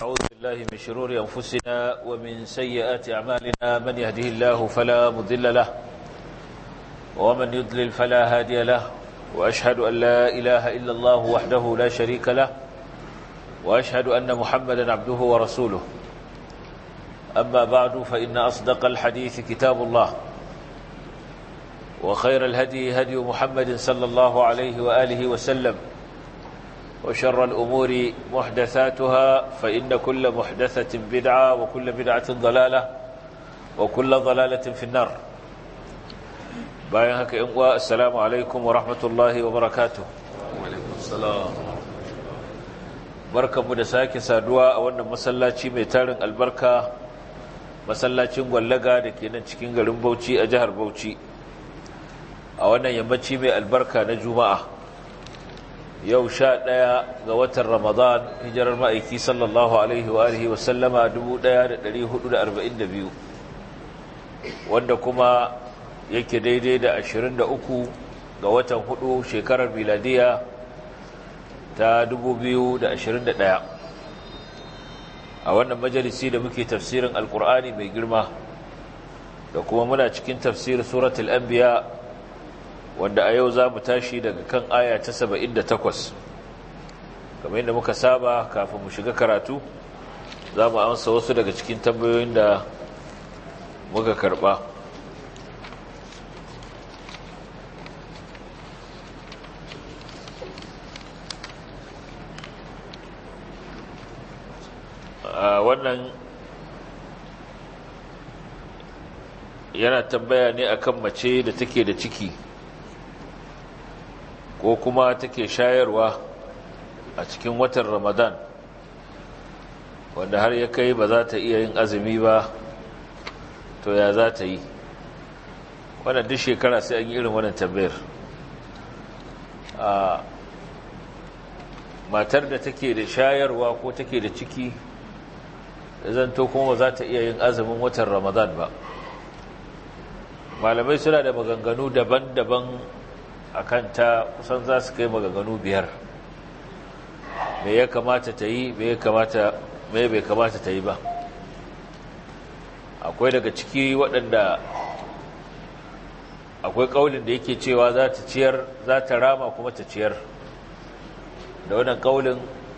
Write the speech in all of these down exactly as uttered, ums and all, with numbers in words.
ونعوذ بالله من شرور أنفسنا ومن سيئات أعمالنا من يهده الله فلا مضل له ومن يضلل فلا هادي له وأشهد أن لا إله إلا الله وحده لا شريك له وأشهد أن محمدا عبده ورسوله. أما بعد فإن أصدق الحديث كتاب الله وخير الهدي هدي محمد صلى الله عليه وآله وسلم وشر الأمور محدثاتها فإن كل محدثة بدعة وكل بدعة ضلالة وكل ضلالة في النار. بايهك إنواء السلام عليكم ورحمة الله وبركاته. وعليكم السلام. بركة مدساك سادوا أولا مسلاتي ميتارن البركة مسلاتي مغلقة لكي ننشكين غلوم بوشي أجهر بوشي أولا يمتشي من البركة نجوماء yau sha ɗaya ga watan Ramadan hijirar ma'aiki sallallahu alaihi wa alihi wasallama dubu ɗaya da ɗari hudu da arba'in da biyu wanda kuma yake daidai da ashirin da uku ga watan hudu shekarar miladiya ta dubu biyu da ashirin da ɗaya a wannan majalisi da muke tafsirin alkur'ani mai girma da kuma muna cikin tafsirin suratul anbiya wanda a yau za mu tashi daga kan aya ta saba'in da takwas kamar yadda muka saba kafin mu shiga karatu za mu amsa wasu daga cikin tambayoyin da muka karba. a wannan yana tambaya ne akan mace da take da ciki ko kuma take shayarwa a cikin watan Ramadan wanda har ya kai ba za ta iya yin azumi ba, to ya za ta yi? Wannan duk shekara sai an yi irin wannan tambayar. a matar da take da shayarwa ko take da ciki zanto kuma ba za ta iya yin azumin watan Ramadan ba, malamai suna da maganganu daban-daban akan ta, kusan za su kai maganganu biyar. Me ya kamata ta yi, me ya kamata me bai kamata ta yi ba. Akwai daga ciki waɗanda akwai kaulin da yake cewa za ta ciyar, za ta rama kuma ta ciyar. Da wannan kaulin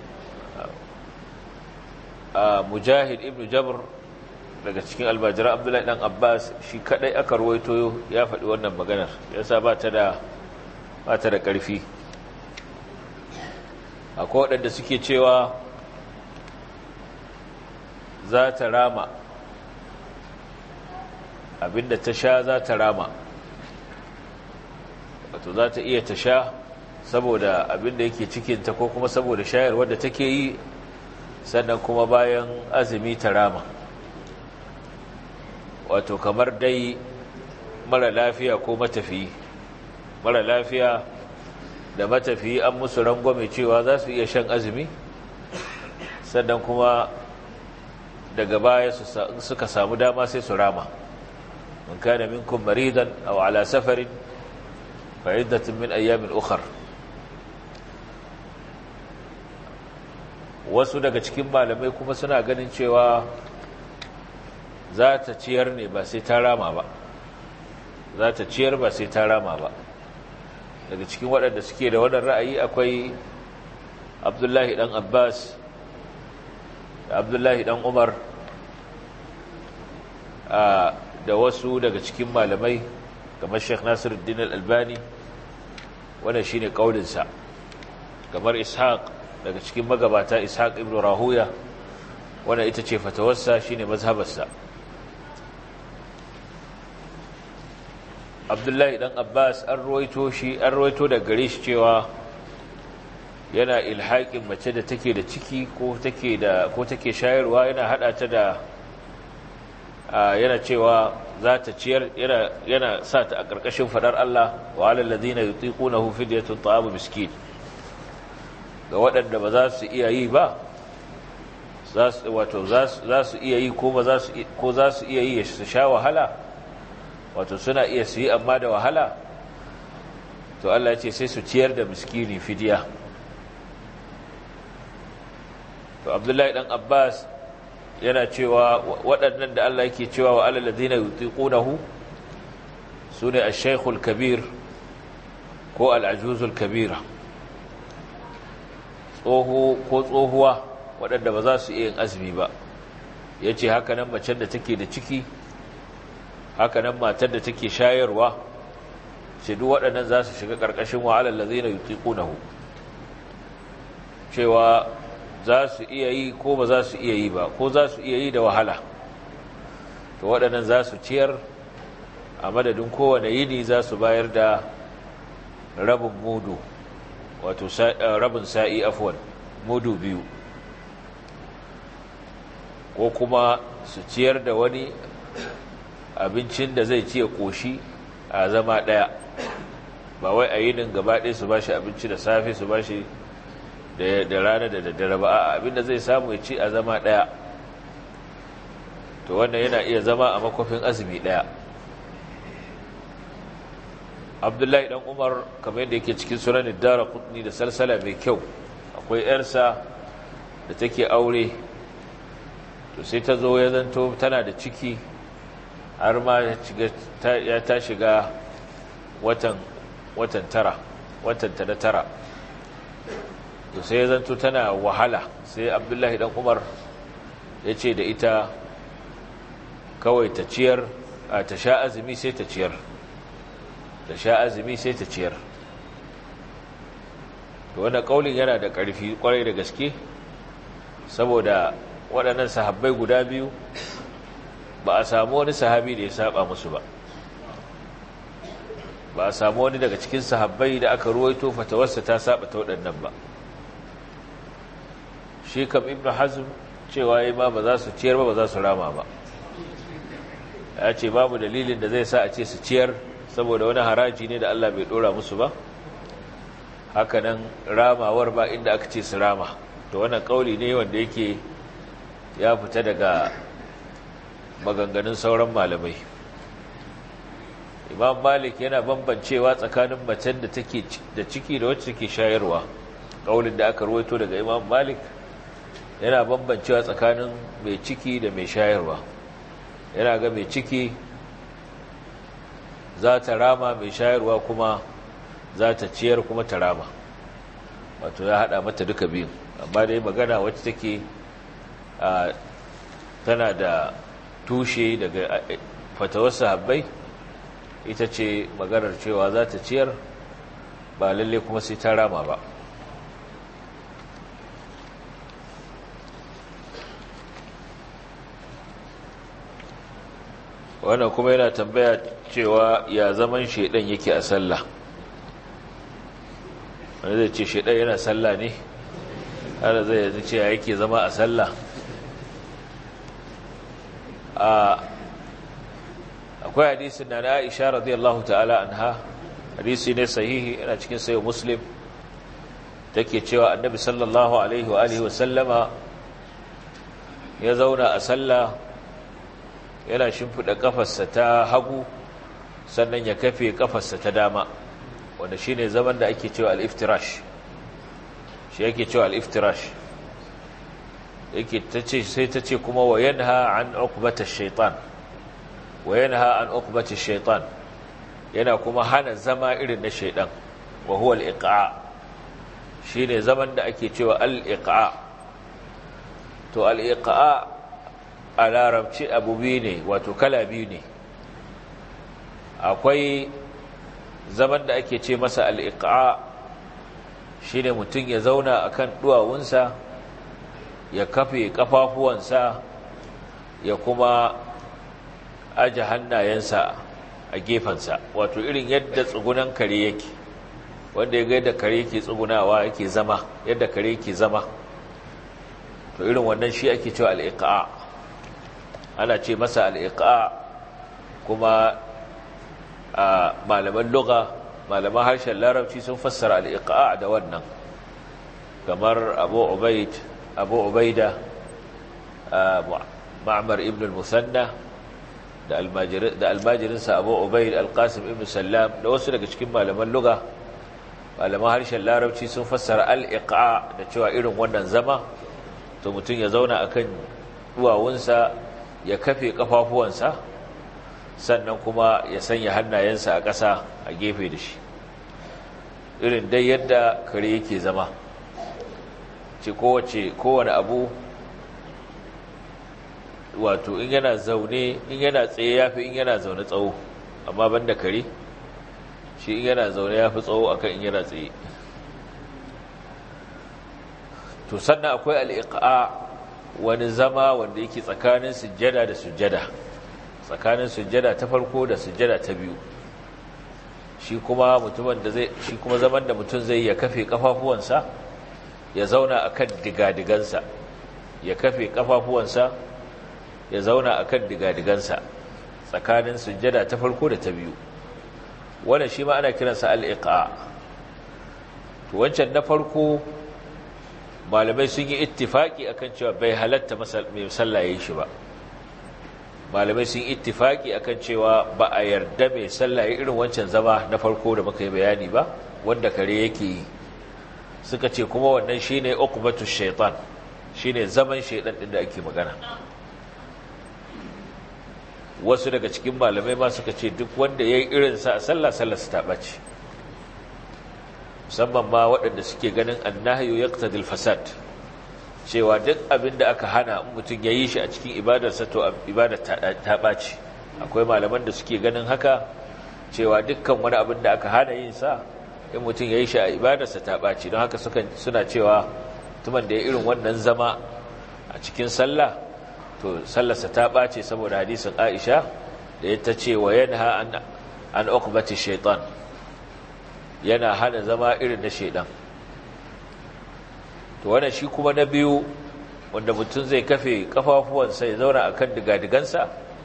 a Mujahid ibn Jabr daga cikin almajiran Abdullahi dan Abbas shi kadai aka ruwaito ya faɗi wannan maganar, yasa ba ta da ba ta da ƙarfi. Akwai waɗanda suke cewa za ta rama abinda ta sha, za ta rama, wato za ta iya ta sha saboda abinda yake cikinta ko kuma saboda shayarwar da take yi, sannan kuma bayan azumi ta rama. Wato kamar dai mara lafiya ko matafiyi, mara lafiya da matafiyi an musu rangwame cewa za su iya shan azumi, sannan kuma daga baya suka samu dama sai su rama. man kana minkum maridan aw ala safarin fa iddatun min ayyamin ukhra. Wasu daga cikin malamai kuma suna ganin cewa za ta ciyar ne ba sai ta rama ba, za ta ciyar ba sai ta rama ba. Daga cikin waɗanda suke da wannan ra'ayi akwai Abdullahi dan Abbas da Abdullahi dan Umar da wasu daga cikin malamai kamar Sheikh Nasiruddin Al-Albani, wannan shine kaulinsa. Kamar Ishaq daga cikin magabata, Ishaq ibn Rahuya, wannan ita ce fatawarsa, shine mazhabarsa. Abdullahi dan Abbas an ruwaito shi an ruwaito da gare shi cewa yana ilhaƙin mace da take da ciki ko take da ko take shayarwa, yana hada ta da yana cewa za ta ciyar, yana yana sa ta a ƙarƙashin fadar Allah, wa alal ladina yutiqunahu fidyatun ta'amu miskin. Ga waɗanda ba za su iya yi ba, za su wato za su iya yi ko ba za su ko za su iya yi su sha wahala, wato suna iya su yi amma da wahala, to Allah ya ce sai su ciyar da miskini fidiya. to abdullahi dan abbas yana cewa waɗannan da Allah yake cewa wa alal ladina yutiqunahu sune ash-shaykhul kabir ko al-ajuzul kabira, tsoho ko tsohuwa waɗanda ba za su iya yin azumi ba. yace haka nan macen da take da ciki, haka nan matar da take shayarwa, ce duk waɗannan za su shiga ƙarƙashin wa alal ladina yutiqunahu, cewa za su iya yi ko ba za su iya yi ba, ko za su iya yi da wahala. To waɗannan za su ciyar a madadin kowane yini, za su bayar da rabin mudu, wato rabin sa'i afwan, mudu biyu, ko kuma su ciyar da wani abincin da zai ci ya ƙoshi a zama ɗaya, ba wai a yinin gaba ɗaya su ba shi abinci da safe su ba shi da rana da daddare ba, a abinda zai samu ya ci a zama ɗaya. To wannan yana iya zama a makwafin azumi ɗaya. Abdullahi dan Umar, kamar yadda yake cikin sunan Daraqutni da salsala mai kyau, akwai yarsa da take aure, to sai ta zo ya zanto tana da ciki har ma ya ta shiga watan watan tara watan ta na tara, to sai ya zanto tana wahala. Sai Abdullahi dan Umar ya ce da ita kawai ta ciyar, a ta sha azumi sai ta ciyar, ta sha azumi sai ta ciyar. To wannan kaulin yana da ƙarfi kwarai da gaske, saboda waɗannan sahabbai guda biyu ba a samu wani sahabi da ya saba musu ba, ba a samu wani daga cikin sahabbai da aka ruwaito fatawarsa ta saba ta waɗannan ba. Shi kam Ibn Hazm cewa yi ma ba za su ciyar ba, ba za su rama ba. Ya ce babu dalilin da zai sa a ce su ciyar, saboda wani haraji ne da Allah bai ɗora musu ba. Hakanan ramawar ba inda aka ce su rama. To wannan kauli ne wanda yake ya fita daga maganganun sauran malamai. Imam Malik yana bambancewa tsakanin macen da take da ciki da wacce take shayarwa. Kaulin da aka ruwaito daga Imam Malik yana bambancewa tsakanin mai ciki da mai shayarwa. Yana ga mai ciki za ta rama, mai shayarwa kuma za ta ciyar kuma ta rama, wato ya hada mata duka biyun. Amma dai magana wacce take tana da tushe daga fatawar sahabbai ita ce maganar cewa za ta ciyar, ba lalle kuma sai ta rama ba. Wannan kuma yana tambaya cewa ya zaman shedan yake a sallah. Wanda zai ce shedan yana sallah ne, har zai yanzu ce yake zama a sallah. Akwai hadisin na na Aisha radiyallahu ta'ala anha, hadisi ne sahihi, yana cikin sayo Muslim, take cewa annabi sallallahu alaihi wa alihi wa sallama ya zauna a sallah, yana shimfiɗa ƙafarsa ta hagu sannan ya kafe ƙafarsa ta dama, wanda shi ne zaman da ake cewa al'iftirash, shi yake cewa al'iftirash. Sai ta ce kuma wa yanha an uqbata shaitan, wa yanha an uqbata shaitan, yana kuma hana zama irin na shaitan, wa huwa al'iƙa, shi ne zaman da ake cewa al'iƙa. To al'iƙa a larabci abu biyu ne, wato kala biyu ne. Akwai zaman da ake ce masa al'iƙa, shi ne mutum ya zauna a kan duwawunsa, ya kafe ƙafafuwansa, ya kuma aje hannayensa a gefensa, wato irin yadda tsugunan kare yake, wanda ya ga yadda kare yake tsugunawa yake zama, yadda kare yake zama. To irin wannan shi ake cewa al'iƙa. Ana ce masa al'iƙa, kuma a malaman lugha, malaman harshen larabci sun fassara al'iƙa da wannan, kamar abu ubaid abu ubaida ma'amar ibn al-musanna da almajirinsa abu ubaid al-qasim ibn sallam da wasu daga cikin malaman lugha, malaman harshen larabci sun fassara al'iƙa da cewa irin wannan zama to mutum ya zauna akan duwawunsa ya kafe kafafuwansa sannan kuma ya sanya hannayensa a ƙasa a gefe da shi irin dai yadda kare yake zama ce kowace kowane abu wato in yana zaune in yana tsaye yafi in yana zaune tsawo amma banda kare shi in yana zaune yafi tsawo akan in yana tsaye to sannan akwai al-iqa wani zama wanda yake tsakanin sujjada da sujjada tsakanin sujjada ta farko da sujjada ta biyu shi kuma mutumin da zai shi kuma zaman da mutum zai ya kafe kafafuwansa ya zauna akan digadigansa ya kafe kafafuwansa ya zauna akan digadigansa tsakanin sujjada ta farko da ta biyu wannan shi ma ana kiransa al-iqa to wancan na farko malamai sun yi ittifaki akan cewa bai halatta mai sallaye shi ba malamai sun yi ittifaki akan cewa ba a yarda mai sallaye irin wancan zama na farko da muka yi bayani ba wanda kare yake yi suka ce kuma wannan shine uqbatu shaytan shine zaman shaytan din da ake magana wasu daga cikin malamai ma suka ce duk wanda yayi irin sa a sallah sallar sa ta bace musamman ma waɗanda suke ganin annahyu yaqtadil fasad cewa duk abin da aka hana mutum ya yi shi a cikin ibadarsa to ibadar ta ɓaci akwai malaman da suke ganin haka cewa dukkan wani abin da aka hana yin sa in mutum ya yi shi a ibadarsa ta ɓaci don haka suna cewa tuman da ya irin wannan zama a cikin sallah to sallarsa ta ɓace saboda hadisin Aisha da ya ta ce wa yanha an an uqbati shaytan yana hana zama irin na shaidan to wannan shi kuma na biyu wanda mutum zai kafe kafafuwansa ya zauna akan digadigansa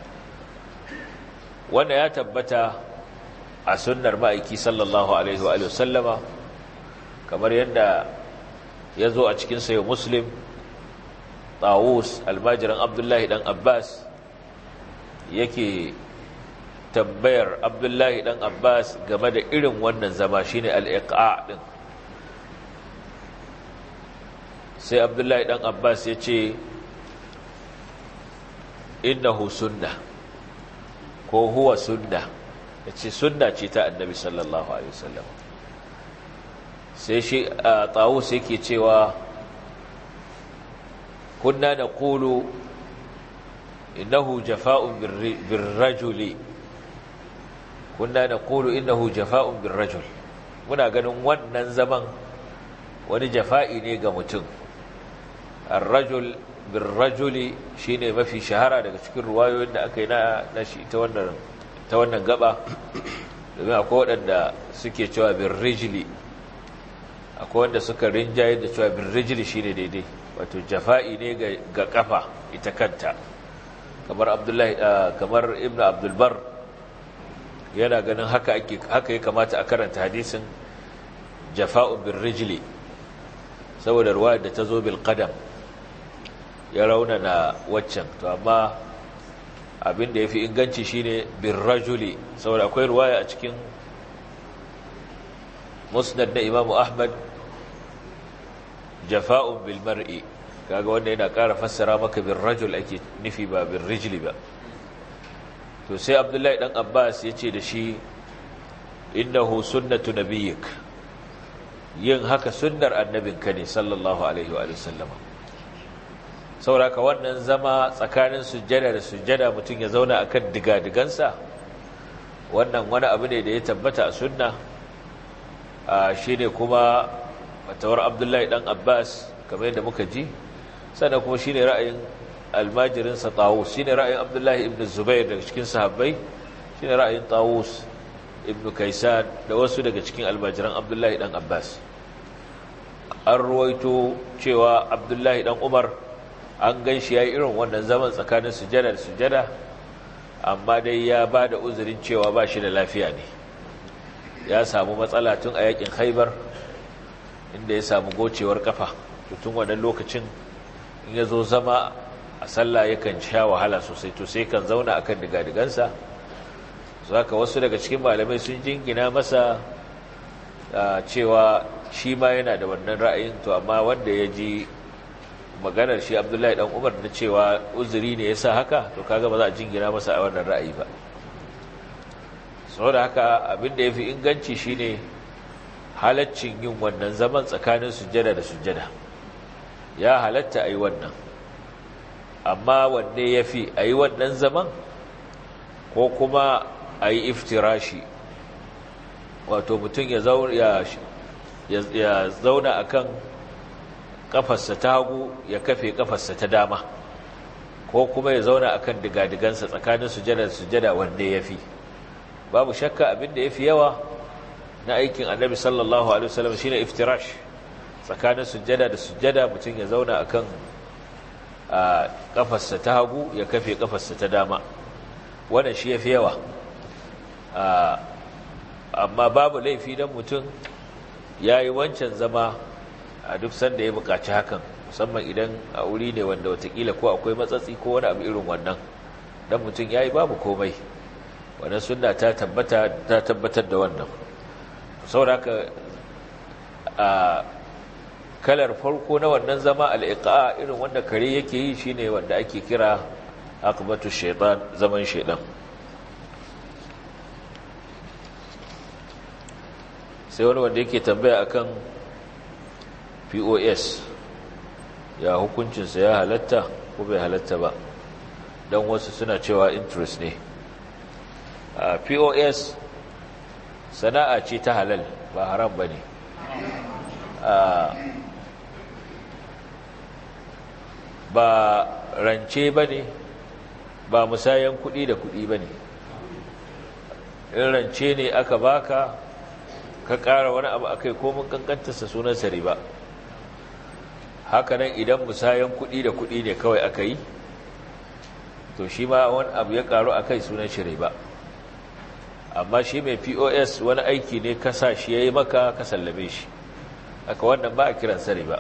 wanda ya tabbata a sunnar ma'aiki sallallahu alaihi wa sallama kamar yadda ya zo a cikin sayo muslim Tawus almajiran Abdullahi dan Abbas yake tambayar Abdullahi dan Abbas game da irin wannan zama shine al-iqa din sai Abdullahi dan Abbas ya ce innahu sunna ko huwa sunna yace sunna ce ta Annabi sallallahu alaihi wasallam sai shi Tawus yake cewa kunna naqulu innahu jafa'un birrajuli kunna naqulu innahu jafa'un birrajul muna ganin wannan zaman wani jafa'i ne ga mutum ar-rajul birrajuli shine mafi shahara daga cikin ruwayoyin da aka yi na na shi ta wannan ta wannan gaba domin akwai wadanda suke cewa birrijli akwai wanda suka rinjaye da cewa birrijli shine daidai wato jafa'i ne ga ga kafa ita kanta kamar Abdullahi kamar Ibn Abdul Bar yana ganin haka ake haka ya kamata a karanta hadisin jafa'u birrijli saboda ruwayar da ta zo bil qadam ya rauna na waccan to amma abin da yafi inganci shine birrajuli saboda akwai ruwaya a cikin musnad na Imam Ahmad jafa'un bil mar'i kaga wanda yana ƙara fassara maka birrajul ake nufi ba birrijli ba to sai Abdullahi dan Abbas yace da shi innahu sunnatu nabiyyik yin haka sunnar annabinka ne sallallahu alaihi wa sallam sauraka wannan zama tsakanin sujjada da sujjada mutum ya zauna akan digadigansa wannan wani abu ne da ya tabbata a sunna shine kuma fatawar Abdullahi dan Abbas kamar yadda muka ji sannan kuma shine ra'ayin almajirin sa Tawus shine ra'ayin Abdullahi ibn Zubair daga cikin sahabbai shine ra'ayin Tawus ibn Kaysan da wasu daga cikin almajiran Abdullahi dan Abbas an ruwaito cewa Abdullahi dan Umar an ganshi yayi irin wannan zaman tsakanin sujada da sujada amma dai ya bada uzurin cewa ba shi da lafiya ne ya samu matsala tun a yakin Khaibar inda ya samu gocewar kafa tun wannan lokacin in yazo zama a sallah yakan sha wahala sosai to sai kan zauna akan digadigansa zaka wasu daga cikin malamai sun jingina masa cewa shi ma yana da wannan ra'ayin to amma wanda ya ji maganar shi Abdullahi dan Umar da cewa uzuri ne yasa haka to kaga ba za a jingina masa a wannan ra'ayi ba saboda haka abinda yafi inganci shine halaccin yin wannan zaman tsakanin sujjada da sujjada ya halatta ayi wannan amma wanne yafi ayi wannan zaman ko kuma ayi iftirashi wato mutum ya zauna ya zauna akan kafarsa ta hagu ya kafe kafarsa ta dama ko kuma ya zauna akan digadigansa tsakanin sujada da sujada wanda yafi babu shakka abinda yafi yawa na aikin annabi sallallahu alaihi wasallam shine iftirash tsakanin sujada da sujada mutum ya zauna akan kafarsa ta hagu ya kafe kafarsa ta dama wannan shi yafi yawa amma babu laifi dan mutum yayi wancan zama a duk sanda ya buƙaci hakan musamman idan a wuri ne wanda watakila ko akwai matsatsi ko wani abu irin wannan dan mutum yayi babu komai wannan sunna ta tabbata ta tabbatar da wannan saboda a kalar farko na wannan zama al-iqa irin wanda kare yake yi shine wanda ake kira aqbatu shaytan zaman shaytan sai wani wanda yake tambaya akan P O S ya hukuncinsa ya halatta ko bai halatta ba don wasu suna cewa interest ne a P O S sana'a ce ta halal ba haram ba ne ba rance ba ne ba musayan kuɗi da kuɗi ba ne in rance ne aka baka ka ƙara wani abu akai komin kankantarsa sunansa riba hakanan idan musayan kuɗi da kuɗi ne kawai aka yi to shi ma wani abu ya ƙaru a kai sunan shi riba amma shi mai P O S wani aiki ne ka sa shi ya yi maka ka sallame shi haka wannan ba a kiransa riba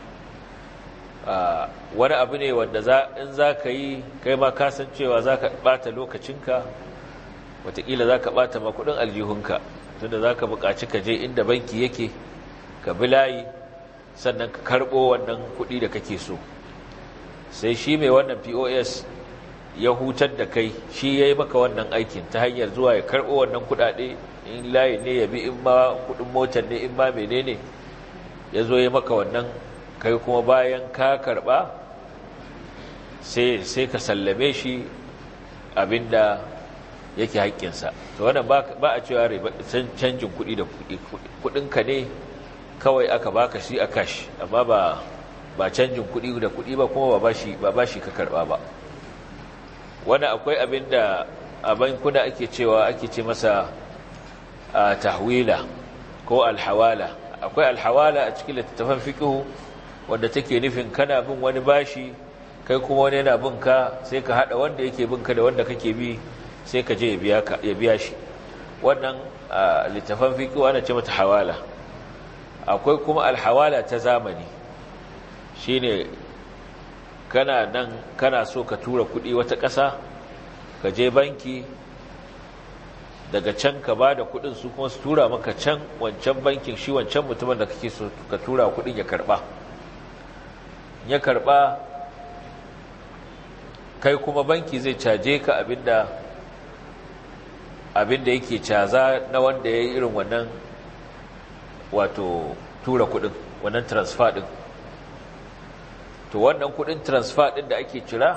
wani abu ne wanda in za ka yi kai ma kasancewa za ka ɓata lokacinka wataƙila za ka ɓata makudin aljihunka tunda za ka buƙaci ka je inda banki yake ka bi layi sannan ka karɓo wannan kuɗi da kake so sai shi mai wannan P O S ya hutar da kai shi ya yi maka wannan aikin ta hanyar zuwa ya karɓo wannan kuɗaɗe in layi ne ya bi in ma kuɗin motar ne in ma mene ne ya zo ya maka wannan kai kuma bayan ka karɓa sai ka sallame shi abinda yake haƙƙinsa to wannan ba a cewa canjin kuɗi da kuɗinka ne kawai aka baka shi a kashi amma ba ba canjin kuɗi da kuɗi ba kuma ba bashi ba bashi ka karɓa ba wannan akwai abinda a bankuna ake cewa ake ce masa tahwila ko alhawala akwai alhawala a cikin littattafan fiqh wanda take nufin kana bin wani bashi kai kuma wani yana bin ka sai ka hada wanda yake bin ka da wanda kake bi sai ka je ya biya ka ya biya shi wannan littattafan fiqh ana ce mata hawala akwai kuma alhawala ta zamani shine kana nan kana so ka tura kuɗi wata ƙasa ka je banki daga can ka ba da kuɗin su kuma su tura maka can wancan bankin shi wancan mutumin da kake so ka tura kuɗin ya karɓa ya karɓa kai kuma banki zai caje ka abinda abinda yake caza na wanda ya yi irin wannan wato tura kuɗin wannan transfer ɗin to wannan kudin transfer din da ake cira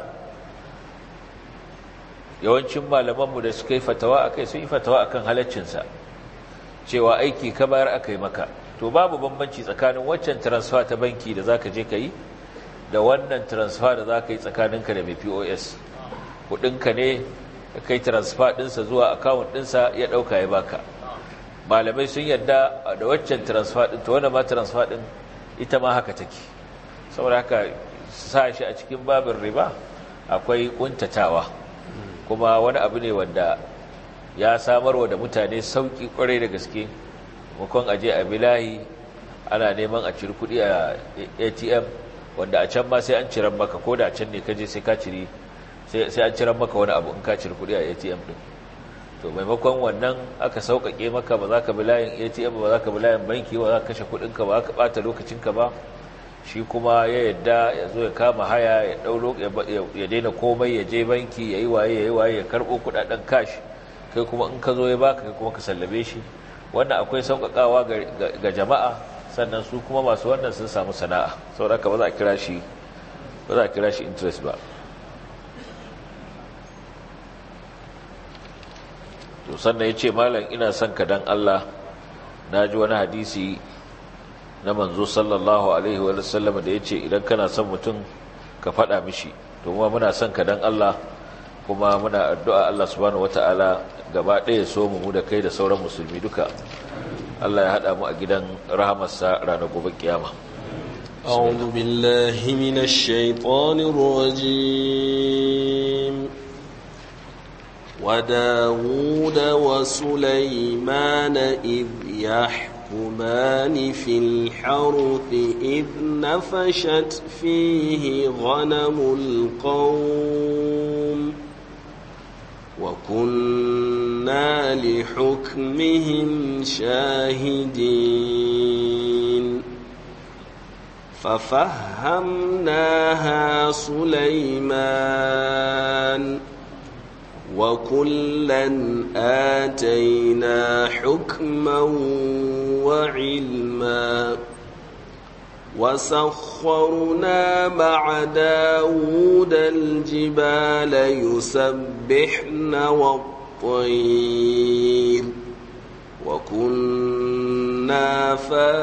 yawancin malamanmu da suka yi fatawa akai sun yi fatawa akan halaccinsa cewa aiki ka bayar akai maka to babu bambanci tsakanin waccan transfer ta banki da zaka je kai da wannan transfer da zaka yi tsakaninka da mai P O S kudinka ne kai transfer dinsa zuwa account dinsa ya dauka ya baka malamai sun yarda da waccan transfer din to wannan ma transfer din ita ma haka take saboda haka sa shi a cikin babin riba akwai kuntatawa kuma wani abu ne wanda ya samarwa da mutane sauki kwarai da gaske mukon aje a bilahi ana neman a ciri kudi a A T M wanda a can ma sai an ciran maka ko da can ne kaje sai ka ciri sai an ciran maka wani abu in ka ciri kudi a A T M din to maimakon wannan aka sauƙaƙe maka ba za ka bilayin A T M ba za ka bilayin banki ba za ka kashe kudinka ba za ka bata lokacinka ba shi kuma ya yadda ya zo ya kama haya ya ɗauro ya daina komai ya je banki ya yi waye ya yi waye ya karɓo kuɗaɗen cash kai kuma in ka zo ya baka kai kuma ka sallame shi. Wannan akwai sauƙaƙawa ga jama'a, sannan su kuma masu wannan sun samu sana'a, saboda haka ba za a kira shi ba za a kira shi interest ba. To sannan ya ce malam ina son ka dan Allah, na ji wani hadisi na manzo sallallahu alaihi wa sallam da ya ce idan kana son mutum ka faɗa mishi. To kuma muna son ka dan Allah, kuma muna addu'a Allah subhanahu wata'ala gaba ɗaya so mu da kai da sauran musulmi duka Allah ya haɗa mu a gidan rahamarsa ranar gobe kiyama. أعوذ بالله من الشيطان الرجيم وداود وسليمان إذ يحكمان في الحرث إذ نفشت فيه غنم القوم وكنا لحكمهم شاهدين ففهمناها سليمان وكلا آتينا حكما وعلما وسخرنا مع داود الجبال يسبحن والطير وكنا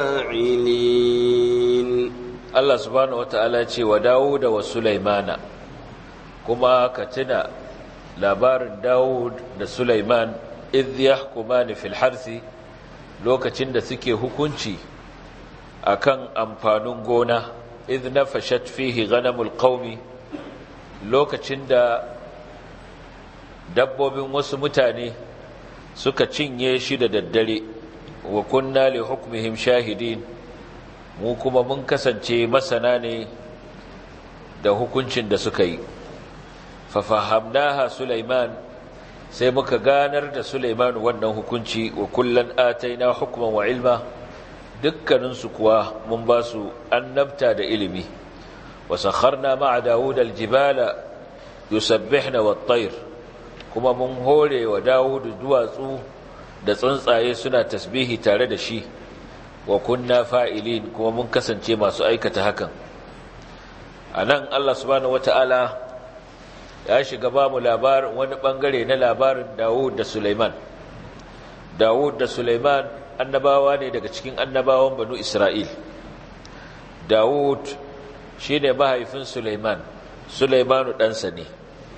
فاعلين. الله سبحانه وتعالى وداود وسليمان كما كتنا labarin Dawud da Sulaiman idh yahkumani fil harthi lokacin da suke hukunci akan amfanin gona idh nafashat fihi ghanamul qaumi lokacin da dabbobin wasu mutane suka cinye shi da daddare wa kunna li hukmihim shahidin mu kuma mun kasance masana ne da hukuncin da suka yi. fafahamnaha Sulaiman sai muka ganar da Sulaiman wannan hukunci wa kullan ataina hukman wa ilma dukkanin su kuwa mun ba su annabta da ilimi wa sakharna ma'a Dawud aljibala yusabbihna wat-tayr kuma mun hore wa Dawud duwatsu da tsuntsaye suna tasbihi tare da shi wa kunna fa'ilin kuma mun kasance masu aikata hakan. Anan Allah subhanahu wata'ala ya shiga ba mu labarin wani bangare na labarin Dawud da Sulaiman. Dawud da Sulaiman annabawa ne daga cikin annabawan banu Isra'il. Dawud shine mahaifin Sulaiman, Sulaimanu ɗansa ne.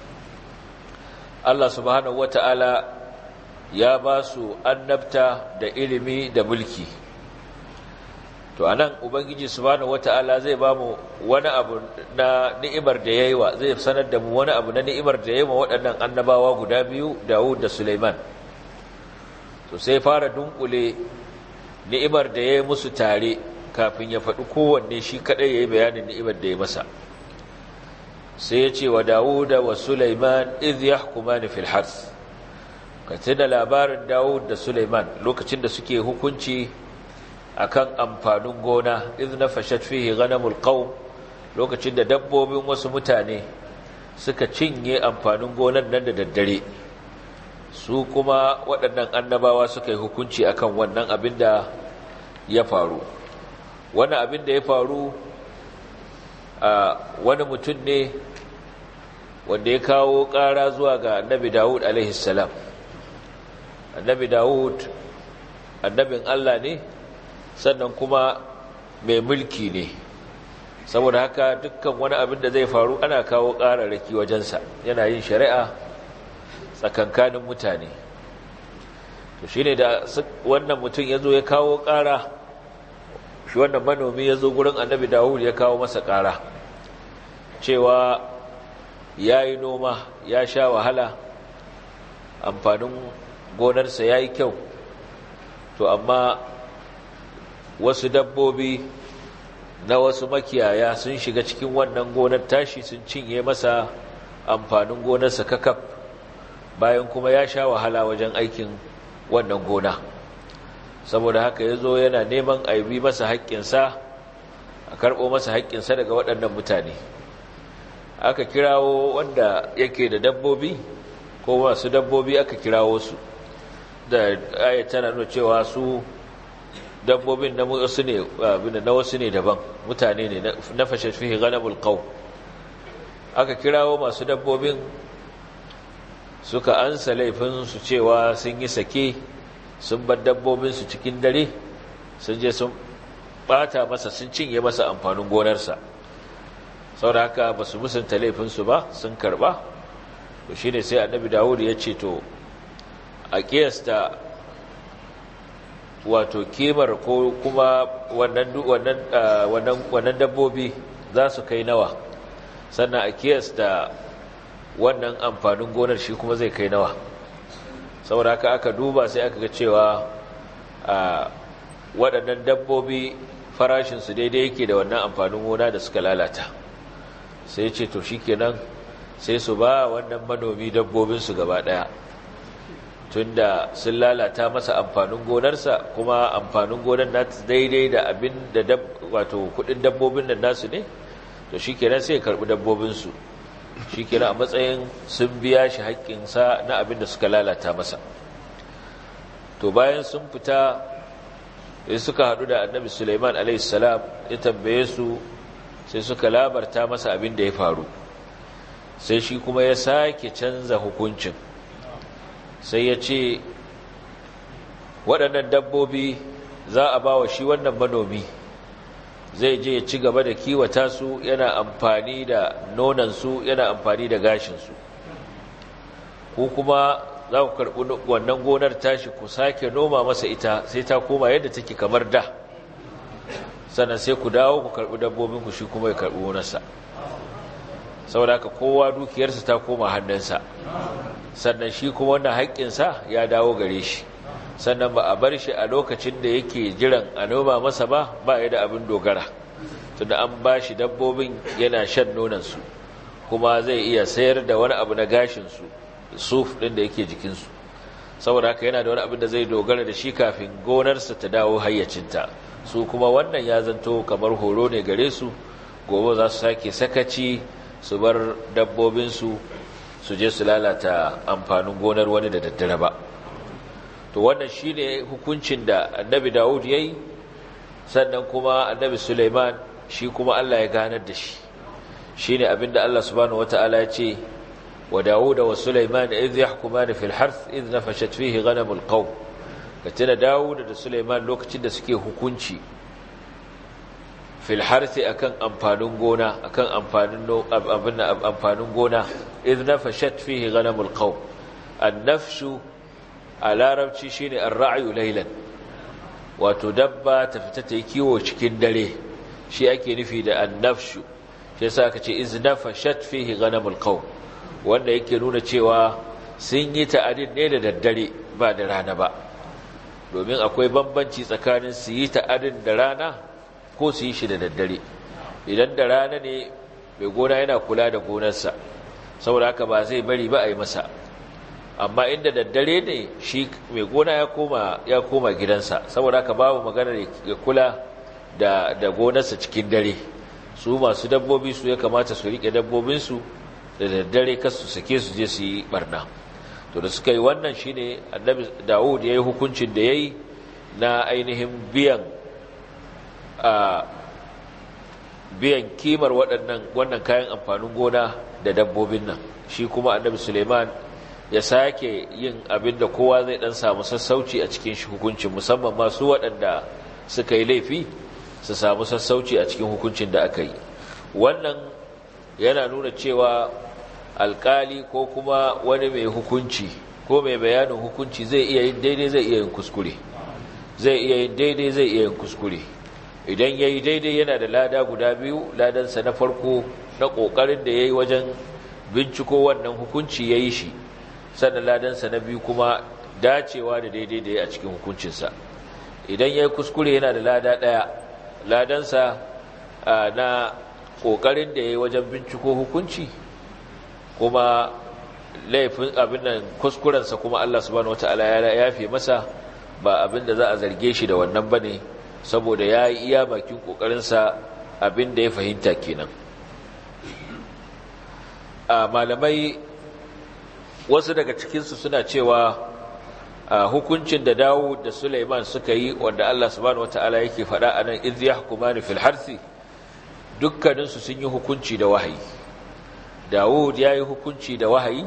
Allah subhanahu wata'ala ya ba su annabta da ilimi da mulki. To anan ubangiji subhanahu wataala zai ba mu wani abu na ni'imar da yayi wa zai sanar da mu wani abu na ni'imar da yayi wa waɗannan annabawa guda biyu Dawud da Sulaiman. To sai fara dunkule ni'imar da yayi musu tare kafin ya faɗi kowanne shi kadai yayi bayanin ni'imar da yayi masa. Sai ya ce wa Dawud wa Sulaiman idh yahkumani fil harth. Ka tuna labarin Dawud da Sulaiman lokacin da suke hukunci akan amfanin gona idh nafashat fihi ghanamul qaum lokacin da dabbobin wasu mutane suka cinye amfanin gonan nan da daddare su kuma waɗannan annabawa suka yi hukunci akan wannan abin da ya faru. Wannan abin da ya faru a wani mutum ne wanda ya kawo ƙara zuwa ga annabi Dawud alaihi salam. Annabi Dawud annabin Allah ne sannan kuma mai mulki ne, saboda haka dukkan wani abin da zai faru ana kawo ƙararraki wajensa, yana yin shari'a tsakankanin mutane. To shi ne da wannan mutum ya zo ya kawo ƙara, shi wannan manomi ya zo gurin annabi Dawud ya kawo masa ƙara cewa ya yi noma ya sha wahala, amfanin gonarsa ya yi kyau, to amma wasu dabbobi na wasu makiyaya sun shiga cikin wannan gonar tashi sun cinye masa amfanin gonarsa kakaf, bayan kuma ya sha wahala wajen aikin wannan gona. Saboda haka ya zo yana neman aibi masa haƙƙinsa a karɓo masa haƙƙinsa daga waɗannan mutane. Aka kirawo wanda yake da dabbobi ko masu dabbobi aka kirawo su, da ayat tana nuna cewa su dabbobin na wasu ne na wasu ne daban, mutane ne, na fashat fihi ghanamul qawm. Aka kirawo masu dabbobin suka ansa laifin su cewa sun yi sake, sun bar dabbobin su cikin dare, sun je sun bata masa, sun cinye masa amfanin gonarsa. Saboda haka ba su musanta laifin su ba, sun karba. To shine sai Annabi Dawud ya ce to a kiyasta wato kimar ko kuma wannan wannan wannan wannan dabbobi za su kai nawa, sannan a kiyasta wannan amfanin gonar shi kuma zai kai nawa. Saboda haka aka duba sai aka ga cewa a waɗannan dabbobi farashinsu daidai yake da wannan amfanin gona da suka lalata. Sai ce to shikenan sai su ba wannan manomi dabbobinsu gaba ɗaya, tunda sun lalata masa amfanin gonarsa, kuma amfanin gonar nasu daidai da abin da wato kudin dabbobin nan nasu ne, to shikenan sai ya karbi dabbobinsu, shikenan a matsayin sun biya shi haƙƙinsa na abin da suka lalata masa. To bayan sun fita sai suka haɗu da Annabi Sulaiman alayhi salam, ya tambaye su, sai suka labarta masa abin da ya faru. Sai shi kuma ya sake canza hukuncin, sai ya ce waɗannan dabbobi za a ba wa shi wannan manomi, zai je ya ci gaba da kiwata su, yana amfani da nonansu, yana amfani da gashinsu. Ku kuma za ku karɓi wannan gonar tashi, ku sake noma masa ita sai ta koma yadda take kamar da, sannan sai ku dawo ku karɓi dabbobinku, shi kuma ya karɓi gonarsa. Saboda haka kowa dukiyarsa ta koma hannunsa, sannan shi kuma wannan haƙƙinsa ya dawo gare shi, sannan ba a bar shi a lokacin da yake jiran a noma masa ba, ba ya da abin dogara, tunda an ba shi dabbobin yana shan nonansu, kuma zai iya sayar da wani abu na gashinsu, suf ɗin da yake jikinsu. Saboda haka yana da wani abin da zai dogara da shi kafin gonarsa ta dawo hayyacinta. Su kuma wannan ya zanto kamar horo ne gare su, gobe za su sake sakaci su bar dabbobinsu su je su lalata amfanin gonar wani da daddare ba. To wannan shine hukuncin da Annabi Dawud yayi, sannan kuma Annabi Sulaiman shi kuma Allah ya ganar da shi. Shine abinda Allah subhanahu wataala ya ce wa Dawud wa Sulaiman idh yahkumani fil harth idh nafashat fihi ghanamul qawm. Katina Dawud da Sulaiman lokacin da suke hukunci fil harthi akan amfanin gona, akan amfanin abin amfanin gona, idh nafashat fihi ghanamul qawm. An-nafshu a larabci shine ar-ra'yu laylan, wato dabba ta fita ta yi kiwo cikin dare, shi ake nufi da an-nafshu. Shi yasa aka ce idh nafashat fihi ghanamul qawm, wanda yake nuna cewa sun yi ta'adin ne da daddare ba da rana ba, domin akwai bambanci tsakanin su yi ta'adin da rana ko su yi shi da daddare. Idan da rana ne mai gona yana kula da gonarsa, saboda haka ba zai bari ba a yi masa, amma inda daddare ne shi mai gona ya koma ya koma gidansa, saboda haka babu magana ya kula da da gonarsa cikin dare. Su masu dabbobi su ya kamata su rike dabbobinsu da daddare, kar su sake su je su yi barna. To da suka yi wannan shine Annabi Dawud yayi hukuncin da yayi na ainihin biyan a biyan kimar waɗannan wannan kayan amfanin gona da dabbobin nan. Shi kuma Annabi Suleiman ya sake yin abin da kowa zai dan samu sassauci a cikin shi hukuncin, musamman masu waɗanda suka yi laifi su samu sassauci a cikin hukuncin da aka yi. Wannan yana nuna cewa alkali ko kuma wani mai hukunci ko mai bayanin hukunci zai iya yin daidai, zai iya yin kuskure, zai iya yin daidai, zai iya yin kuskure. Idan ya yi daidai yana da lada guda biyu, ladansa na farko na ƙoƙarin da ya yi wajen binciko wannan hukunci ya yi shi, sannan ladansa na biyu kuma dacewa da daidai da ya a cikin hukuncinsa. Idan ya yi kuskure yana da lada ɗaya, ladansa na ƙoƙarin da ya yi wajen binciko hukunci, kuma laifin abin nan kuskurensa kuma Allah subhanahu wataala ya yafe masa, ba abin da za a zarge shi da wannan bane, saboda ya yi iya bakin ƙoƙarinsa abin da ya fahimta kenan. a malamai wasu daga cikinsu suna cewa hukuncin da Dawud da Sulaiman suka yi wanda Allah subhanahu wataala yake faɗa anan idh yahkumani fil harthi, dukkaninsu sun yi hukunci da wahayi. Dawud ya yi hukunci da wahayi,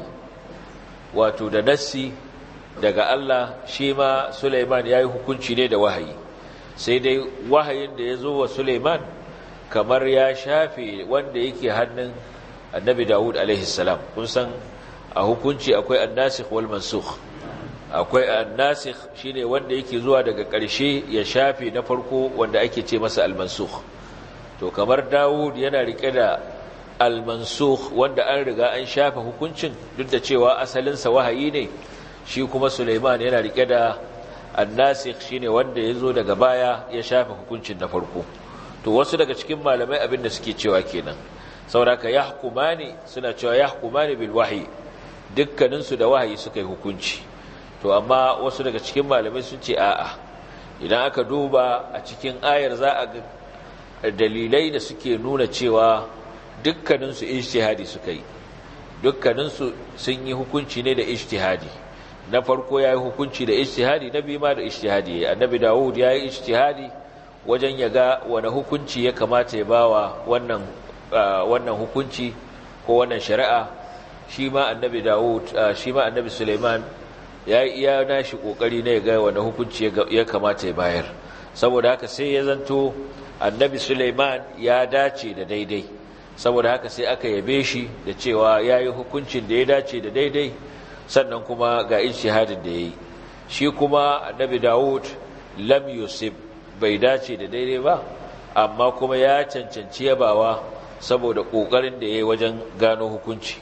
wato da nassi daga Allah, shi ma Sulaiman ya yi hukunci ne da wahayi. Sai dai wahayin da ya zo wa Sulaiman kamar ya shafe wanda yake hannun annabi Dawud alaihi salam. Kun san a hukunci akwai annasikh wal mansukh. Akwai annasikh shine wanda yake zuwa daga ƙarshe ya shafe na farko wanda ake ce masa al-mansukh. To kamar Dawud yana rike da al-mansukh wanda an riga an shafe hukuncin duk da cewa asalinsa wahayi ne, shi kuma Sulaiman yana rike da annasikh shine wanda yazo daga baya ya shafe hukuncin na farko. To wasu daga cikin malamai abinda suke cewa kenan, saboda ka yahkumani suna cewa yahkumani bil wahyi, dukkanin su da wahayi suka yi hukunci. To amma wasu daga cikin malamai sun ce a'a, idan aka duba a cikin ayar za a ga dalilai da suke nuna cewa dukkanin su ijtihadi suka yi, dukkanin su sun yi hukunci ne da ijtihadi. Na farko yayi hukunci da ijtihadi, na biyu ma da ijtihadi. Annabi Dawud yayi ijtihadi wajen ya ga wani hukunci ya kamata ya bawa wannan wannan hukunci ko wannan shari'a. Shi ma annabi Dawud shi ma annabi Sulaiman yayi iya nashi kokari ne ga wani hukunci ya kamata ya bayar. Saboda haka sai ya zanto annabi Sulaiman ya dace da daidai, saboda haka sai aka yabe shi da cewa yayi hukuncin da ya dace da daidai, sannan kuma ga ijtihadin da yayi. Shi kuma annabi Dawud lam yusib, bai dace da daidai ba, amma kuma ya cancanci yabawa saboda kokarin da yayi wajen gano hukunci.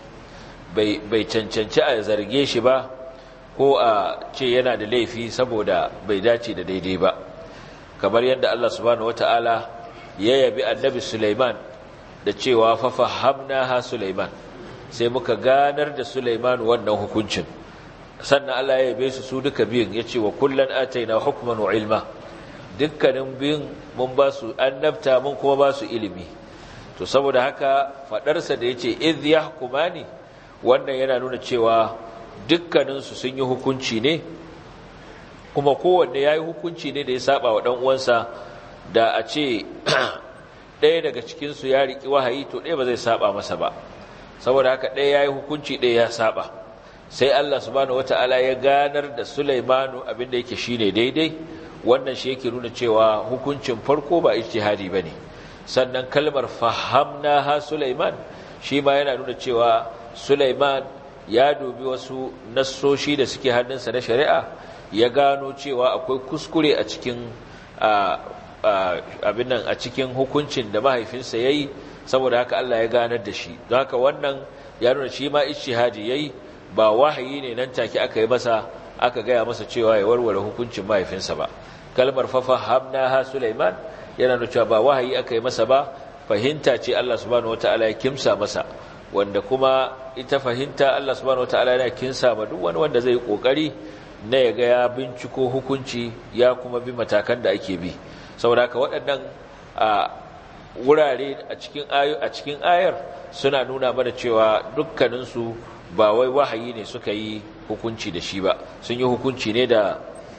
bai bai cancanci a zarge shi ba ko a ce yana da laifi saboda bai dace da daidai ba. Kamar yadda Allah subhanahu wataala ya yabi annabi Sulaiman da cewa fa fahamnaha Sulaiman, sai muka ganar da Sulaiman wannan hukuncin. Sannan Allah ya yabe su su duka biyun, yace wa kullan ataina hukman wa ilma, dukkanin biyun mun ba su annabta mun kuma ba su ilimi. To saboda haka fadarsa da yace idh yahkumani, wannan yana nuna cewa dukkanin su sun yi hukunci ne, kuma kowanne yayi hukunci ne da ya saba wa dan uwansa. Da a ce ɗaya daga cikin su ya riki wahayi, to ɗaya ba zai saba masa ba. Saboda haka ɗaya yayi hukunci, ɗaya ya saba. Sai Allah subhanahu wataala ya ganar da Sulaimanu abinda yake shine daidai. Wannan shi yake nuna cewa hukuncin farko ba ijtihadi bane. Sannan kalmar fahamnaha Sulaiman shi ma yana nuna cewa Sulaiman ya dubi wasu nassoshi da suke hannunsa na shari'a, ya gano cewa akwai kuskure a cikin abin nan, a cikin hukuncin da mahaifinsa yayi. Saboda haka Allah ya ganar da shi. Don haka wannan ya nuna shi ma ijtihadi yayi, ba wahayi ne nan take aka yi masa aka gaya masa cewa ya warware hukuncin mahaifinsa ba. Kalmar fafahamnaha Sulaiman yana nuna cewa ba wahayi aka yi masa ba, fahimta ce Allah subhanahu wataala ya kimsa masa, wanda kuma ita fahimta Allah subhanahu wataala yana kinsa ma duk wani wanda zai kokari na ya ga ya binciko hukunci ya kuma bi matakan da ake bi. Saboda haka waɗannan a wurare a cikin ayo a cikin ayar suna nuna mana cewa dukkaninsu ba wai wahayi ne suka yi hukunci da shi ba, sun yi hukunci ne da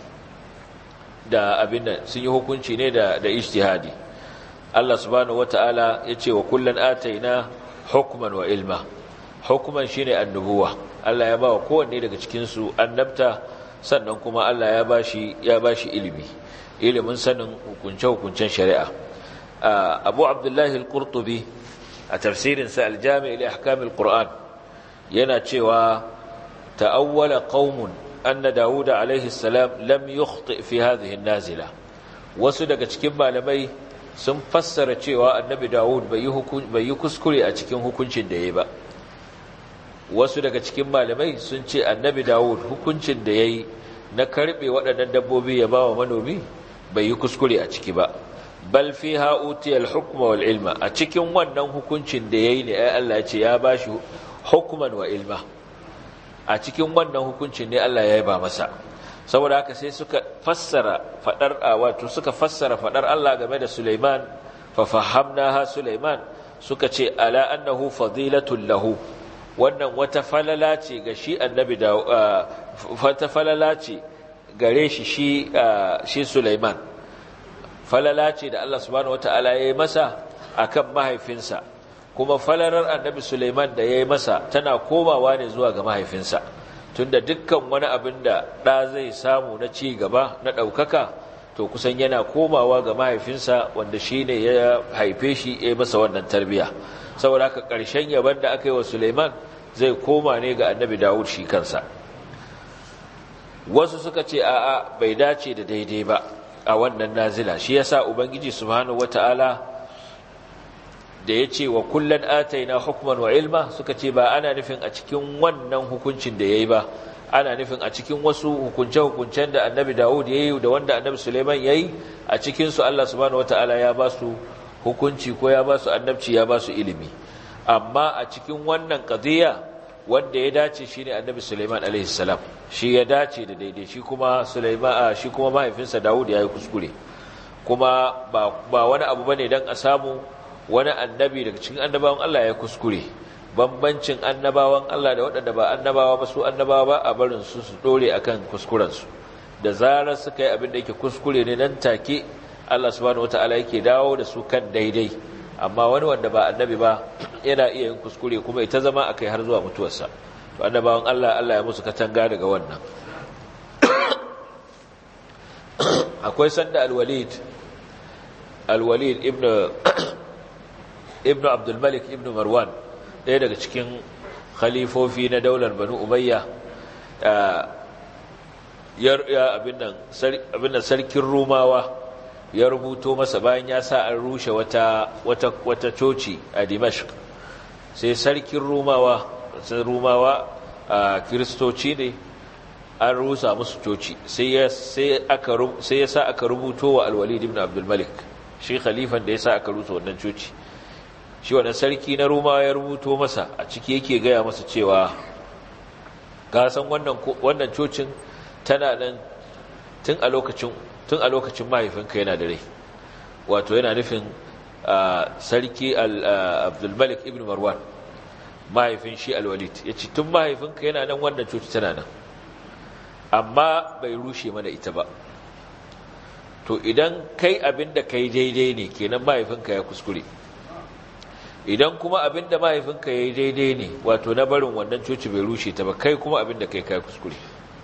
da abin nan, sun yi hukunci ne da da ijtihadi. Allah subhanahu wataala yace wa kullan ataina hukman wa ilma. Hukman shine annubuwa, Allah ya bawa kowanne daga cikin su annabta, sannan kuma Allah ya bashi ya bashi ilimi, ilimin sanin hukunce hukuncen shari'a. Abu Abdullah al-Qurtubi a tafsirin sa al-Jami' li ahkam al-Qur'an yana cewa ta'awwala qaumun anna Dawud alayhi salam lam yukhti fi hadhihi an-nazila. Wasu daga cikin malamai sun fassara cewa annabi Dawud bai yi bai yi kuskure a cikin hukuncin da yayi ba. Wasu daga cikin malamai sun ce annabi Dawud hukuncin da yayi na karbe waɗannan dabbobi ya bawa manomi bai yi kuskure a ciki ba. Bal fiha utiya al-hukma wal ilma, a cikin wannan hukuncin da yayi ne ai Allah ya ce ya bashi hukman wa ilma. A cikin wannan hukuncin ne Allah ya yaba masa. Saboda haka sai suka fassara fadar wato suka fassara fadar Allah game da Sulaiman fa fahamnaha Sulaiman suka ce ala annahu fadilatul lahu wannan wata falala ce ga shi annabi da wata falala ce gare shi shi shi Sulaiman falala ce da Allah subhanahu wataala ya yi masa akan mahaifinsa kuma falalar annabi Sulaiman da ya yi masa tana komawa ne zuwa ga mahaifinsa tunda dukkan wani abin da ɗa zai samu na ci gaba na ɗaukaka to kusan yana komawa ga mahaifinsa wanda shi ne ya haife shi ya yi masa wannan tarbiya saboda haka ƙarshen yaban da aka yi wa Sulaiman zai koma ne ga annabi Dawud shi kansa wasu suka ce a'a bai dace da daidai ba a wannan nazila shi yasa ubangiji subhanahu wataala da ya ce wa kullum ataina hukman wa ilma suka ce ba ana nufin a cikin wannan hukuncin da ya yi ba ana nufin a cikin wasu hukunce-hukuncen da annabi Dawud ya yi da wanda annabi Suleiman ya yi a cikinsu Allah subhanahu wa ta'ala ya ba su hukunci ko ya ba su annabci ya ba su ilimi amma a cikin wannan qadiyya wanda ya dace shi ne annabi Suleiman alaihi salam shi ya dace da daidai shi kuma Suleiman shi kuma mahaifinsa Dawud ya yi kuskure kuma ba wani abu bane dan a samu wani annabi daga cikin annabawan Allah ya kuskure bambancin annabawan Allah da waɗanda ba annabawa ba su annabawa ba a barin su su dore akan kuskurensu da zarar suka yi abin da yake kuskure ne nan take Allah subhanahu wataala yake dawo da su kan daidai amma wani wanda ba annabi ba yana iya yin kuskure kuma ita zama akai har zuwa mutuwarsa to annabawan Allah Allah ya musu katanga daga wannan akwai sanda al-Walid al-Walid ibn ibn abdulmalik ibn marwan ɗaya daga cikin khalifofi na daular banu umayya ya abin nan sarkin rumawa ya rubuto masa bayan ya sa an rushe wata wata wata coci a dimashq sai sarkin rumawa sai rumawa a kristoci ne an rusa musu coci sai ya sai aka sai ya sa aka rubuto wa al-walid ibn abdulmalik shi khalifan da ya sa aka rusa wannan coci shi wannan sarki na Roma ya rubuto masa a ciki yake gaya masa cewa ka san wannan wannan cocin tana nan tun a lokacin tun a lokacin mahaifinka yana da rai wato yana nufin sarki Abdul Malik ibn Marwan mahaifin shi Al-Walid yace tun mahaifinka yana nan wannan coci tana nan amma bai rushe mana ita ba to idan kai abinda kai daidai ne kenan mahaifinka ya kuskure idan kuma abinda mahaifinka yayi daidai ne wato na barin wannan coci bai rushe ta ba kai kuma abinda kai kai kuskure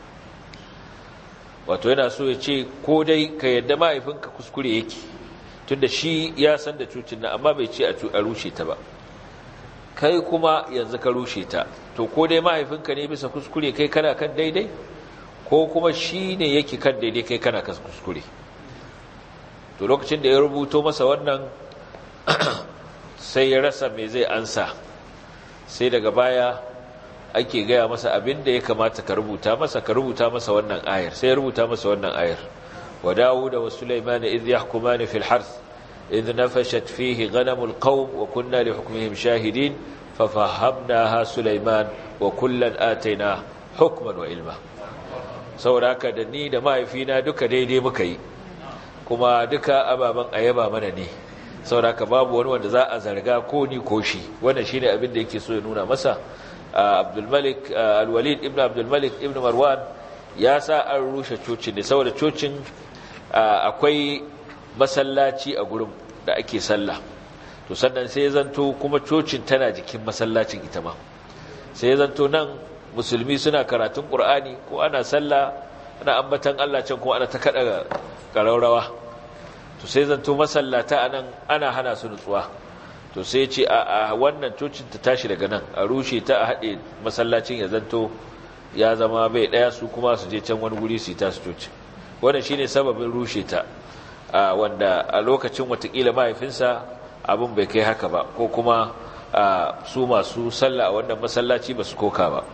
wato yana so ya ce ko dai ka yadda mahaifinka kuskure yake tunda shi ya san da cocin nan amma bai ce a rushe ta ba kai kuma yanzu ka rushe ta to ko dai mahaifinka ne bisa kuskure kai kana kan daidai ko kuma shi ne yake kan daidai kai kana kan kuskure to lokacin da ya rubuto masa wannan sai ya rasa me zai ansa sai daga baya ake gaya masa abin da ya kamata ka rubuta masa ka rubuta masa wannan ayar sai ya rubuta masa wannan ayar wa Dawud wa Sulaiman idh yahkumani fil harth idh nafashat fihi ghanamul qawm wa kunna li hukmihim shahidin fa fahamnaha Sulaiman wa kullan ataina hukman wa ilma saboda haka da ni da mahaifina duka daidai muka yi kuma duka ababan ayaba mana ne sauraka babu wani wanda za a zarga ko ni ko shi wannan shine abin da yake so ya nuna masa Abdul Malik Al-Walid ibn Abdul Malik ibn Marwan ya sa an rushe cocin ne saboda cocin akwai masallaci a gurin da ake sallah to sannan sai ya zanto kuma cocin tana jikin masallacin ita ma sai ya zanto nan musulmi suna karatun Qur'ani ko ana sallah ana ambatan Allah can ko ana ta kada karaurawa to sai zanto masallata anan ana hana su nutsuwa to sai ce a wannan cocin ta tashi daga nan a rushe ta a haɗe masallacin ya zanto ya zama bai ɗaya su kuma su je can wani guri su yi tasu cocin wannan shine sababin rushe ta wanda a lokacin watakila mahaifinsa abin bai kai haka ba ko kuma su masu sallah a wannan masallaci ba su koka ba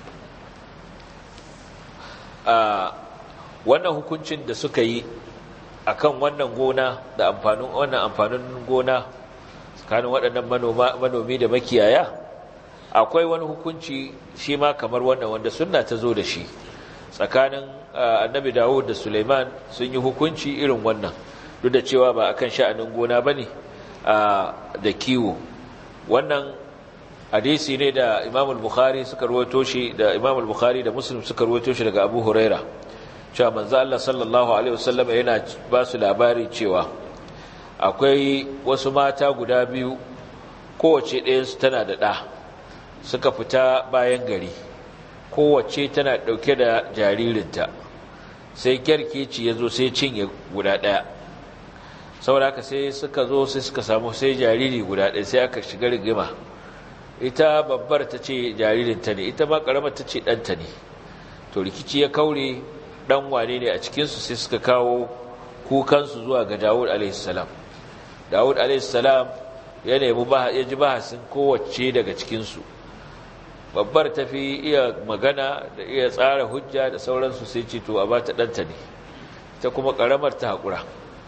wannan hukuncin da suka yi akan wannan gona da amfanin wannan amfanin gona tsakanin waɗannan manomi da makiyaya akwai wani hukunci shi ma kamar wannan wanda sunna ta zo da shi tsakanin annabi Dawud da Sulaiman sun yi hukunci irin wannan duk da cewa ba akan sha'anin gona bane da kiwo. Wannan hadisi ne da Imam al-Bukhari suka rawaito shi da Imam al-Bukhari da Muslim suka rawaito shi daga Abu Huraira cewa manzo Allah sallallahu alaihi wasallam yana ba su labari cewa akwai wasu mata guda biyu, kowace ɗayansu tana da ɗa, suka fita bayan gari, kowace tana ɗauke da jaririnta, sai kyarkeci ya zo sai cinye guda ɗaya. saboda haka sai suka zo sai suka samu sai jariri guda ɗaya, sai aka shiga rigima. Ita babbar ta ce jaririnta ne, ita ma ƙaramar ta ce ɗanta ne. To rikici ya kaure, ɗan wane ne a cikinsu, sai suka kawo kukansu zuwa ga Dawud alaihissalam. Dawud alaihissalam ya nemi ya ji bahasin kowace daga cikinsu. Babbar ta fi iya magana da iya tsara hujja da sauransu, sai ce to a ba ta ɗanta ne, ita kuma ƙaramar ta haƙura.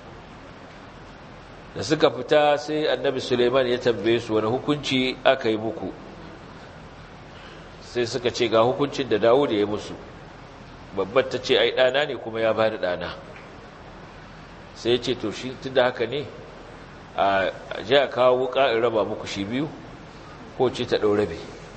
Da suka fita sai annabi Suleiman ya tambaye su wani hukunci aka yi muku, sai suka ce ga hukuncin da Dawud ya yi musu. Babbar ta ce ai ɗana ne kuma ya bani ɗana. Sai ya ce to shi tun da haka ne a ji a kawo wuka in raba muku shi biyu, ko ce ta ɗau rabe.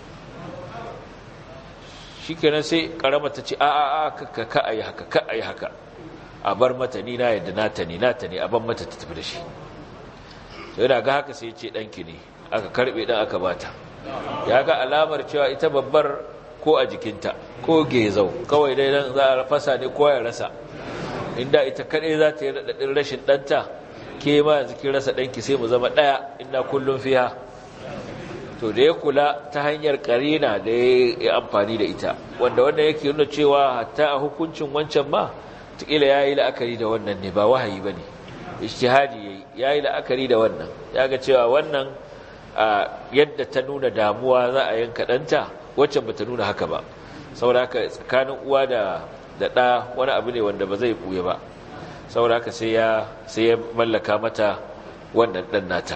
Shi kenan sai ƙarama ta ce a a a ka ka a yi haka ka a yi haka, a bar mata, ni na yadda nata ne nata ne, a ban mata ta tafi da shi. Sai yana ga haka sai ya ce ɗanki ne, aka karɓe ɗan aka bata. Ya ga alamar cewa ita babbar ko a jikinta ko gezau, kawai dai nan za a fasa ne ko ya rasa. Inda ita kaɗai za ta yi raɗaɗin rashin ɗanta, ke ma yanzu kin rasa ɗanki sai mu zama ɗaya, inda kullum fiha. To da ya kula ta hanyar karina da ya yi amfani da ita, wanda wanda yake nuna cewa hatta a hukuncin wancan ma tukila ya yi la'akari da wannan ne, ba wahayi ba ne, ijtihadi ya yi ya yi la'akari da wannan, ya ga cewa wannan yadda ta nuna damuwa za a yanka ɗanta, waccan ba ta nuna haka ba. Saboda haka tsakanin uwa da ɗa wani abu ne wanda ba zai ɓuya ba. Saboda haka sai ya mallaka mata wannan ɗan nata.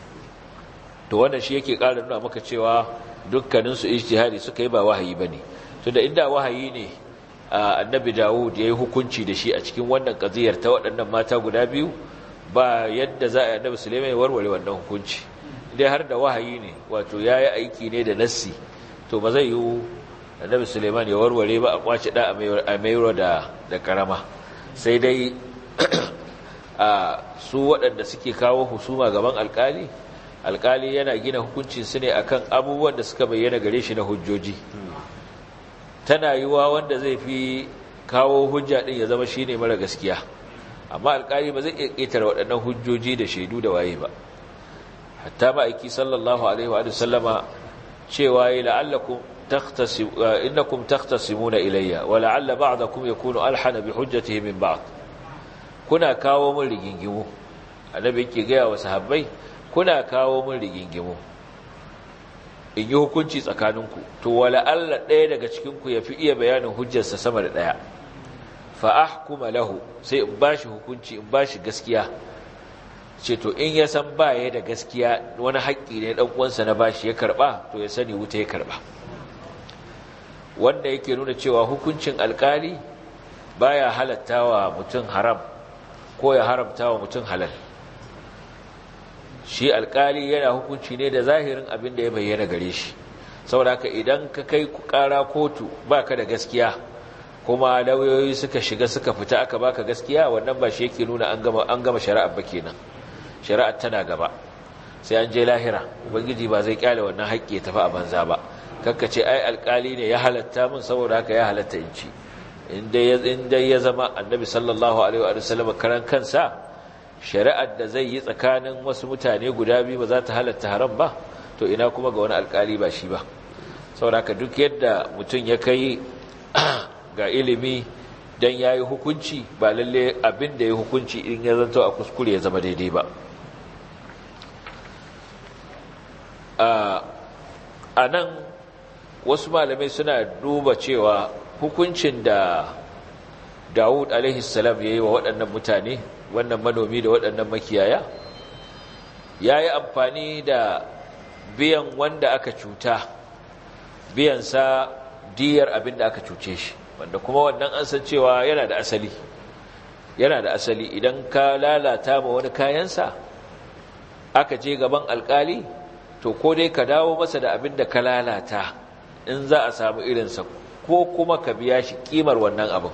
To wannan shi yake ƙara nuna maka cewa dukkaninsu ijtihadi suka yi, ba wahayi ba ne. To da inda wahayi ne annabi Dawud ya yi hukunci da shi a cikin wannan ƙaziyar ta waɗannan mata guda biyu, ba yadda za a yi annabi Sulaiman ya warware wannan hukunci. Dai har da wahayi ne, wato ya yi aiki ne da nassi, to ba zai yi annabi Sulaiman ya warware ba, a kwace da a mayar da da karama. Sai dai a su waɗanda suke kawo husuma gaban alƙali, alƙali yana gina hukuncin su ne akan abubuwan da suka bayyana gare shi na hujjoji. Tana yiwa wanda zai fi kawo hujja din ya zama shine mara gaskiya, amma alƙali ba zai iya ƙetare waɗannan hujjoji da shaidu da waye ba. Hatta ma'aiki sallallahu alaihi wa sallama cewa yi la'allakum innakum takhtasimuna ilayya wa la'alla ba'dakum yakunu alhana bi hujjatihi min ba'd. Kuna kawo mun rigingimu, annabi yake ga wa sahabbai, kuna kawo mun rigingimu in yi hukunci tsakaninku, to wala alla ɗaya daga cikinku ya fi iya bayanin hujjarsa sama da ɗaya, fa ahkuma lahu, sai in bashi hukunci, in bashi gaskiya. Ce to in ya san baya da gaskiya, wani haƙƙi ne ɗan uwansa na bashi ya karɓa, to ya sani wuta ya karɓa. Wanda yake nuna cewa hukuncin alƙali baya halattawa mutum haram ko ya haramtawa mutum halal. Shi alƙali yana hukunci ne da zahirin abin da ya bayyana gare shi. Saboda haka idan ka kai ƙara kotu baka da gaskiya, kuma lauyoyi suka shiga suka fita aka baka gaskiya, wannan ba shi yake nuna an gama an gama shari'a ba kenan. Shari'ar tana gaba, sai an je lahira, ubangiji ba zai kyale wannan haƙƙi ya tafi a banza ba. Kakka ce ai alƙali ne ya halatta min saboda haka ya halatta in ci. In dai ya zama annabi sallallahu alaihi wa sallam karan kansa, shari'ar da zai yi tsakanin wasu mutane guda biyu ba za ta halatta haram ba, to ina kuma ga wani alƙali ba shi ba. Saboda haka duk yadda mutum ya kai ga ilimi dan yayi hukunci, ba lalle abin da ya hukunci in ya zanto a kuskure ya zama daidai ba. A nan wasu malamai suna duba cewa hukuncin da Dawud alaihi salam ya yi wa waɗannan mutane, wannan manomi da waɗannan makiyaya, ya yi amfani da biyan wanda aka cuta, biyansa diyar abin da aka cuce shi, wanda kuma wannan an san cewa yana da asali. Yana da asali idan ka lalata ma wani kayansa, aka je gaban alkali to ko dai ka dawo masa da abin da ka lalata in za a samu irinsa ko kuma ka biya shi kimar wannan abin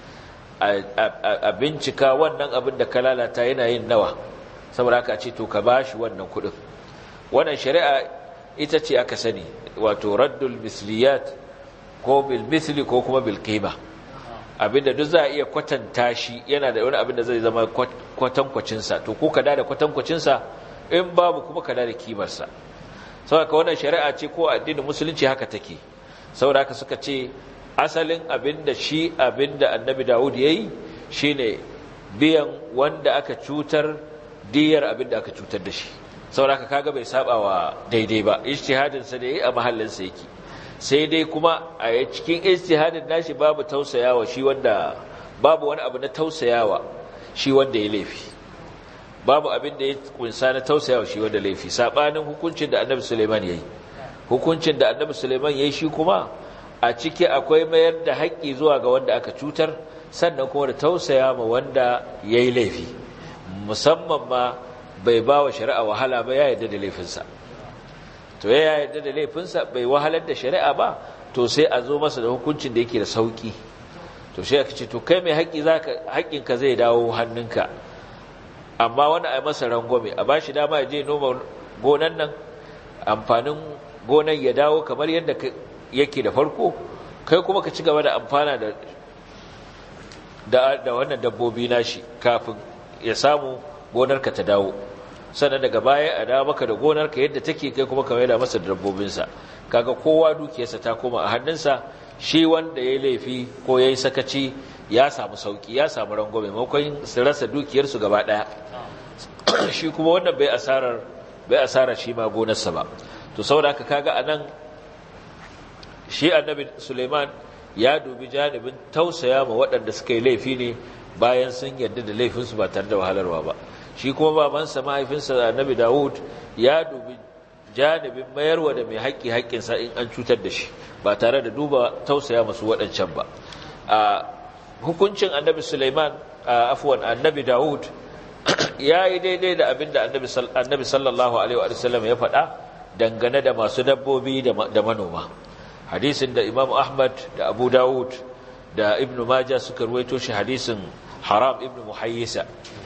a bincika wannan abin da ka lalata yana yin nawa saboda haka ce to ka ba shi wannan kudin wannan shari'a ita ce aka sani wato raddul misliyat ko bil misli ko kuma bil qima abinda duk za a iya kwatanta shi yana da wani abin da zai zama kwatankwacinsa to ko ka da da kwatankwacinsa in babu kuma ka da da kimarsa saboda ka wannan shari'a ce ko addinin musulunci haka take saboda haka suka ce asalin abinda shi abinda annabi Dawud yayi shine biyan wanda aka cutar diyar abinda aka cutar da shi saboda haka kaga bai saba wa daidai ba ijtihadin sa da yayi a mahallin sa yake sai dai kuma a cikin ijtihadin nashi babu tausayawa shi wanda babu wani abu na tausayawa shi wanda ya laifi babu abin da ya kunsa na tausayawa shi wanda laifi sabanin hukuncin da Annabi Sulaiman yayi hukuncin da Annabi Sulaiman yayi shi kuma a ciki akwai mayar da haƙƙi zuwa ga wanda aka cutar sannan kuma da tausaya ma wanda yayi laifi musamman ma bai bawa shari'a wahala ba ya yarda da laifinsa to ya yarda da laifinsa bai wahalar da shari'a ba to sai a zo masa da hukuncin da yake da sauki to sai aka ce to kai mai haƙƙi zaka haƙƙinka zai dawo hannunka amma wani a masa rangwame a bashi dama ya je noma gonan nan amfanin gonan ya dawo kamar yadda yake da farko kai kuma ka ci gaba da amfana da da, da wannan dabbobi nashi kafin ya samu gonarka ta dawo sannan daga baya a dawo maka da gonarka yadda take kai kuma ka maida masa dabbobinsa kaga kowa dukiyarsa ta koma a hannunsa shi wanda ya laifi ko ya yi sakaci ya samu sauki ya samu rangwame maimakon su rasa dukiyarsu gaba ɗaya shi kuma wannan bai asarar bai asarar shi ma gonarsa ba to saboda haka kaga anan shi annabi Suleiman ya dubi janibin tausaya ma waɗanda suka yi laifi ne bayan sun yarda da laifinsu ba tare da wahalarwa ba shi kuma babansa mahaifinsa annabi Dawud ya dubi janibin mayarwa da mai haƙƙi haƙƙinsa in an cutar da shi ba tare da duba tausaya masu waɗancan ba a hukuncin annabi Suleiman afwan annabi Dawud ya yi daidai da abin da annabi sallallahu alaihi wa sallam ya faɗa dangane da masu dabbobi da manoma hadisin da Imam Ahmad da Abu Dawud da Ibn Majah suka ruwaito shi hadisin Haram ibn Muhayyisa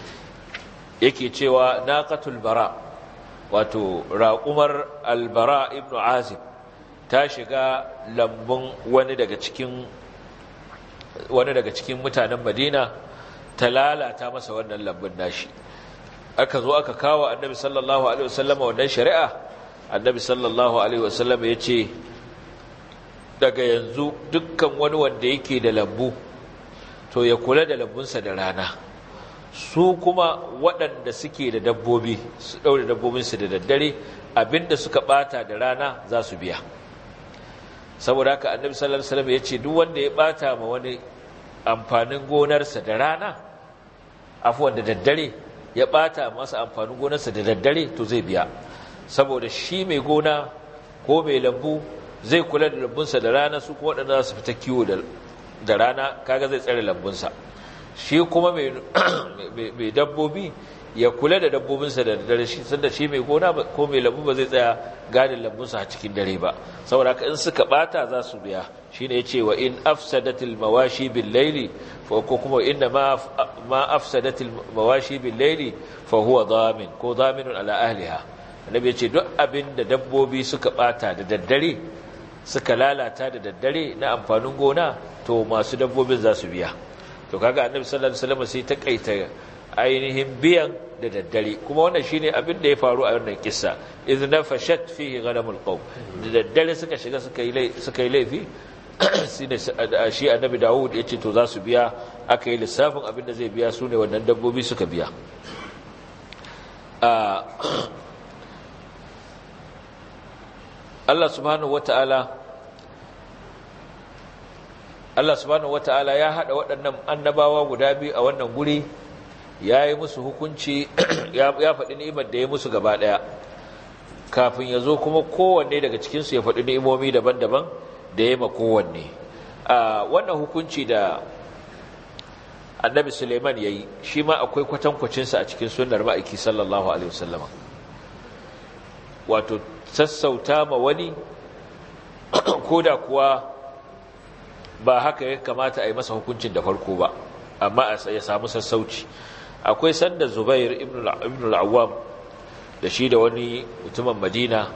yake cewa naqatul bara wato raqumar al-bara ibn Azib ta shiga lambun wani daga cikin wani daga cikin mutanen Madina ta lalata masa wannan lambun nashi aka zo aka kawo Annabi sallallahu alaihi wasallam wannan shari'a Annabi sallallahu alaihi wasallam yace daga yanzu dukkan wani wanda yake da lambu to ya kula da lambunsa da rana su kuma waɗanda suke da dabbobi su ɗaure dabbobinsu da daddare abinda suka ɓata da rana za su biya saboda haka annabi sallallahu alaihi wasallam ya ce duk wanda ya ɓata ma wani amfanin gonarsa da rana afuwan da daddare ya ɓata masa amfanin gonarsa da daddare to zai biya saboda shi mai gona ko mai lambu zai kula da lambunsa da rana su kuma waɗanda za su fita kiwo da rana kaga zai tsare lambunsa shi kuma mai dabbobi ya kula da dabbobinsa da dare shi sanda shi mai gona ko mai lambu ba zai tsaya gadin lambunsa a cikin dare ba saboda haka in suka bata za su biya shine yace wa in afsadatil mawashi bil layli fa ko kuma inna ma ma afsadatil mawashi bil layli fa huwa damin ko daminun ala ahliha annabi yace duk abin da dabbobi suka bata da daddare suka lalata da daddare na amfanin gona to masu dabbobin za su biya to kaga annabi sallallahu alaihi wasallam sai ta kaita ainihin biyan da daddare kuma wannan shine abin da ya faru a wannan kissa idna fashat fihi ghanamul qawm da daddare suka shiga suka yi suka yi laifi shine shi annabi Dawud yace to za su biya aka yi lissafin abin da zai biya sune wannan dabbobi suka biya Allah subhanahu wataala Allah subhanahu wataala ya hada waɗannan annabawa guda biyu a wannan guri yayi musu hukunci ya faɗi ni'imar da ya musu gaba ɗaya kafin ya zo kuma kowanne daga cikin su ya faɗi ni'imomi daban-daban da ya ma kowanne a wannan hukunci da Annabi Suleiman yayi shi ma akwai kwatankwacin sa a cikin sunnar ma'aiki sallallahu alaihi wasallam wato sassauta ma wani koda kuwa ba haka ya kamata a yi masa hukuncin da farko ba, amma ya samu sassauci. Akwai sanda Zubair ibn al-Awwam da shi da wani mutumin Madina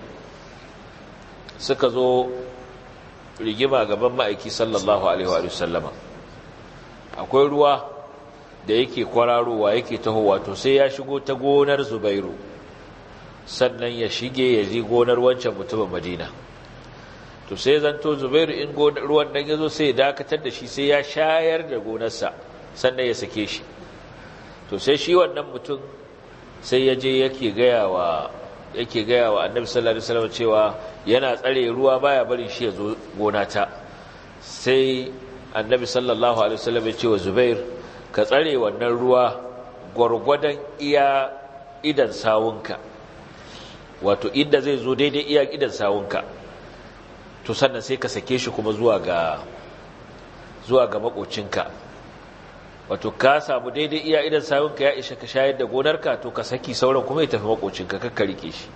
suka zo rigima gaban ma'aiki sallallahu alaihi wa sallama. Akwai ruwa da yake kwararowa yake tahowa, to sai ya shigo ta gonar Zubairu sannan ya shige ya ji gonar wancan mutumin Madina. To sai zanto Zubairu in ruwan nan yazo sai ya dakatar da shi, sai ya shayar da gonarsa sannan ya sake shi. To sai shi wannan mutum sai ya je yake gaya wa yake gaya wa Annabi sallallahu alaihi wasallam cewa yana tsare ruwa baya barin shi ya zo gonata. Sai Annabi sallallahu alaihi wasallam ya ce wa Zubair, ka tsare wannan ruwa gwargwadon iya idan sawunka, wato inda zai zo daidai iya idan sawunka, to sannan sai ka sake shi kuma zuwa ga zuwa ga makocinka. Wato ka samu daidai iya idan sawunka ya isha ka shayar da gonarka, to ka saki sauran kuma ya tafi makocinka, kakka rike shi.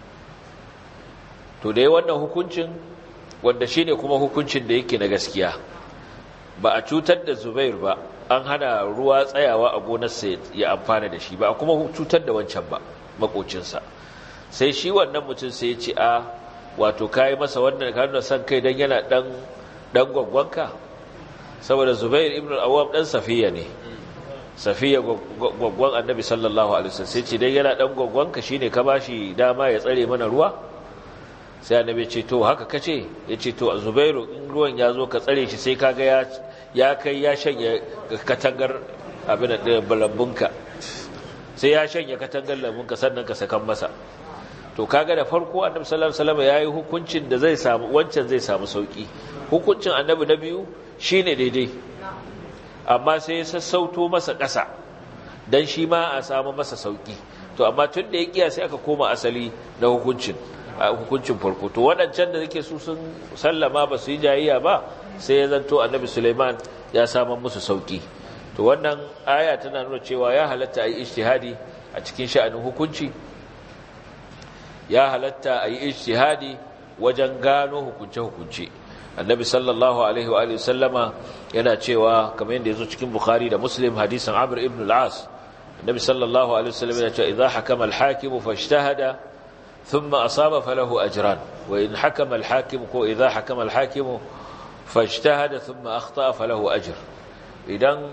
To dai wannan hukuncin wanda shine kuma hukuncin da yake na gaskiya, ba a cutar da Zubair ba, an hana ruwa tsayawa a gonarsa ya amfana da shi ba, a kuma cutar da wancan ba makocinsa. Sai shi wannan mutum sai ya ce, a wato kai masa wannan kana san kai dan yana dan dan gwaggwanka, saboda Zubair ibn al-Awwam dan Safiya ne, Safiya gwaggwan Annabi sallallahu alaihi wasallam. Sai ce dan yana dan gwaggwanka shine ka bashi dama ya tsare mana ruwa. Sai Annabi ya ce to haka kace? Ya ce to Zubairu, in ruwan ya zo ka tsare shi sai kaga ya ya kai ya shanye katangar abin da lambunka, sai ya shanye katangar lambunka sannan ka sakan masa. To kaga da farko Annabi sallallahu alaihi wasallam yayi hukuncin da zai samu wancan zai samu sauki. Hukuncin Annabi na biyu shine daidai, amma sai ya sassauto masa ƙasa dan shi ma a samu masa sauki. To amma tun da ya kiya sai aka koma asali na hukuncin a hukuncin farko. To waɗancan da yake su sun sallama ba su yi jayayya ba, sai ya zanto Annabi Sulaiman ya samu musu sauki. To wannan aya tana nuna cewa ya halatta a yi ijtihadi a cikin sha'anin hukunci, ya halatta a yi ijtihadi wajen gano hukunce-hukunce. Annabi sallallahu alaihi wa alihi sallama yana cewa, kamar yadda yazo cikin Bukhari da Muslim hadisin Amr ibn al-As, Annabi sallallahu alaihi wasallam yana cewa idza hakama al-hakim fashtahada thumma asaba falahu ajran, wa in hakama al-hakim ko idza hakama al-hakim fashtahada thumma akhta falahu ajr. Idan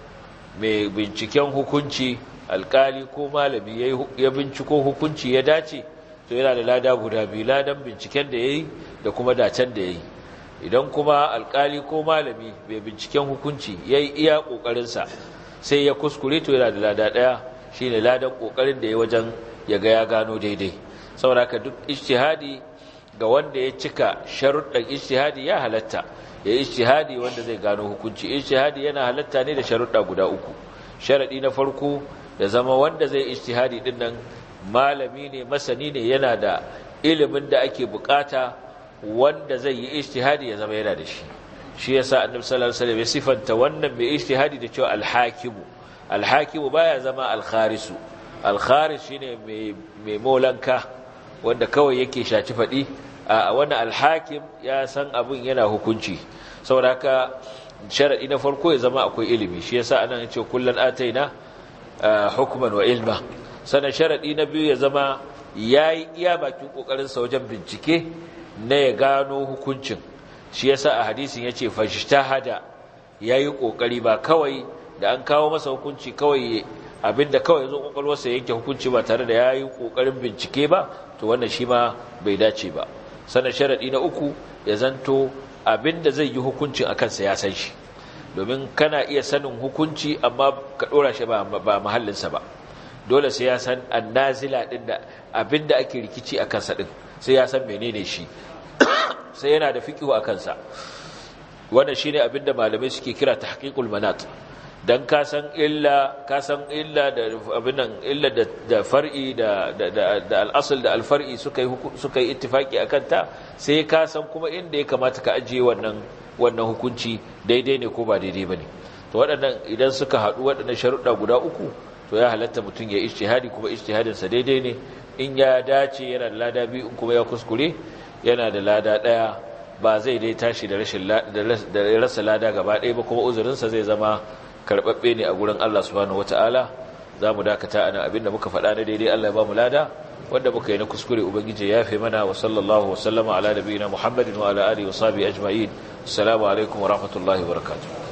mai binciken hukunci, alkali ko malami ya binciko hukunci ya dace, to yana da lada guda biyu, ladan binciken da yayi da kuma dacen da yayi. Idan kuma alkali ko malami bai binciken hukunci yayi iya kokarin sa sai ya kuskure, to yana da lada daya, shine ladan kokarin da yayi wajen ya ga ya gano daidai. Saboda haka duk ijtihadi ga wanda ya cika sharuɗan ijtihadi ya halatta ya yi ijtihadi wanda zai gano hukunci. Ijtihadi yana halatta ne da sharuɗa guda uku. Sharadi na farko ya zama wanda zai ijtihadi din nan malami ne, masani ne, yana da ilimin da ake bukata wanda zai yi ijtihadi ya zama yana da shi. Shi yasa Annabi sallallahu alaihi wasallam ya sifanta wannan mai ijtihadi da cewa al-hakimu. Al-hakimu baya zama al-kharisu. Al-kharis shine mai mai molanka wanda kawai yake shaci fadi. A wannan al-hakim ya san abin yana hukunci. Saboda haka sharadi na farko ya zama akwai ilimi. Shi yasa anan yace kullan ataina hukman wa ilma. Sanan sharadi na biyu ya zama yayi iya bakin kokarin sa wajen bincike na ya gano hukuncin. Shi yasa a hadisin yace fashtahada, yayi kokari, ba kawai da an kawo masa hukunci kawai abinda kawai yazo kokarwarsa yanke hukunci ba tare da yayi kokarin bincike ba, to wannan shi ma bai dace ba. Sanan sharadi na uku ya zanto abinda zai yi hukuncin akan sa ya san shi, domin kana iya sanin hukunci amma ka dora shi ba ba mahallin sa ba. Dole sai ya san annazila din da abinda ake rikici akan sa din, sai ya san menene shi, sai yana da fiqhu akan sa. Wannan shine abinda malamai suke kira tahqiqul manat. Dan ka san illa ka san illa da abinan illa da, da far'i da da da, da al-asl da al-far'i suka yi suka yi ittifaki akan ta, sai ka san kuma inda ya kamata ka ajiye wannan wannan hukunci daidai ne ko ba daidai bane. To waɗannan idan suka haɗu waɗannan sharuɗa guda uku, to ya halatta mutum ya ijtihadi, kuma ijtihadin sa daidai ne in ya dace yana da lada biyu in kuma ya kuskure yana da lada ɗaya ba zai dai tashi da rashin da rasa lada gaba ɗaya ba kuma uzurinsa zai zama karɓaɓɓe ne a gurin Allah subhanahu wata'ala za mu dakata ana abinda muka faɗa na daidai Allah ya ba mu lada wanda muka yi na kuskure ubangiji ya fi mana wa sallallahu wa sallama ala nabiyina muhammadin wa ala alihi wa sahbihi ajma'in assalamu alaikum wa rahmatullahi wa barakatuh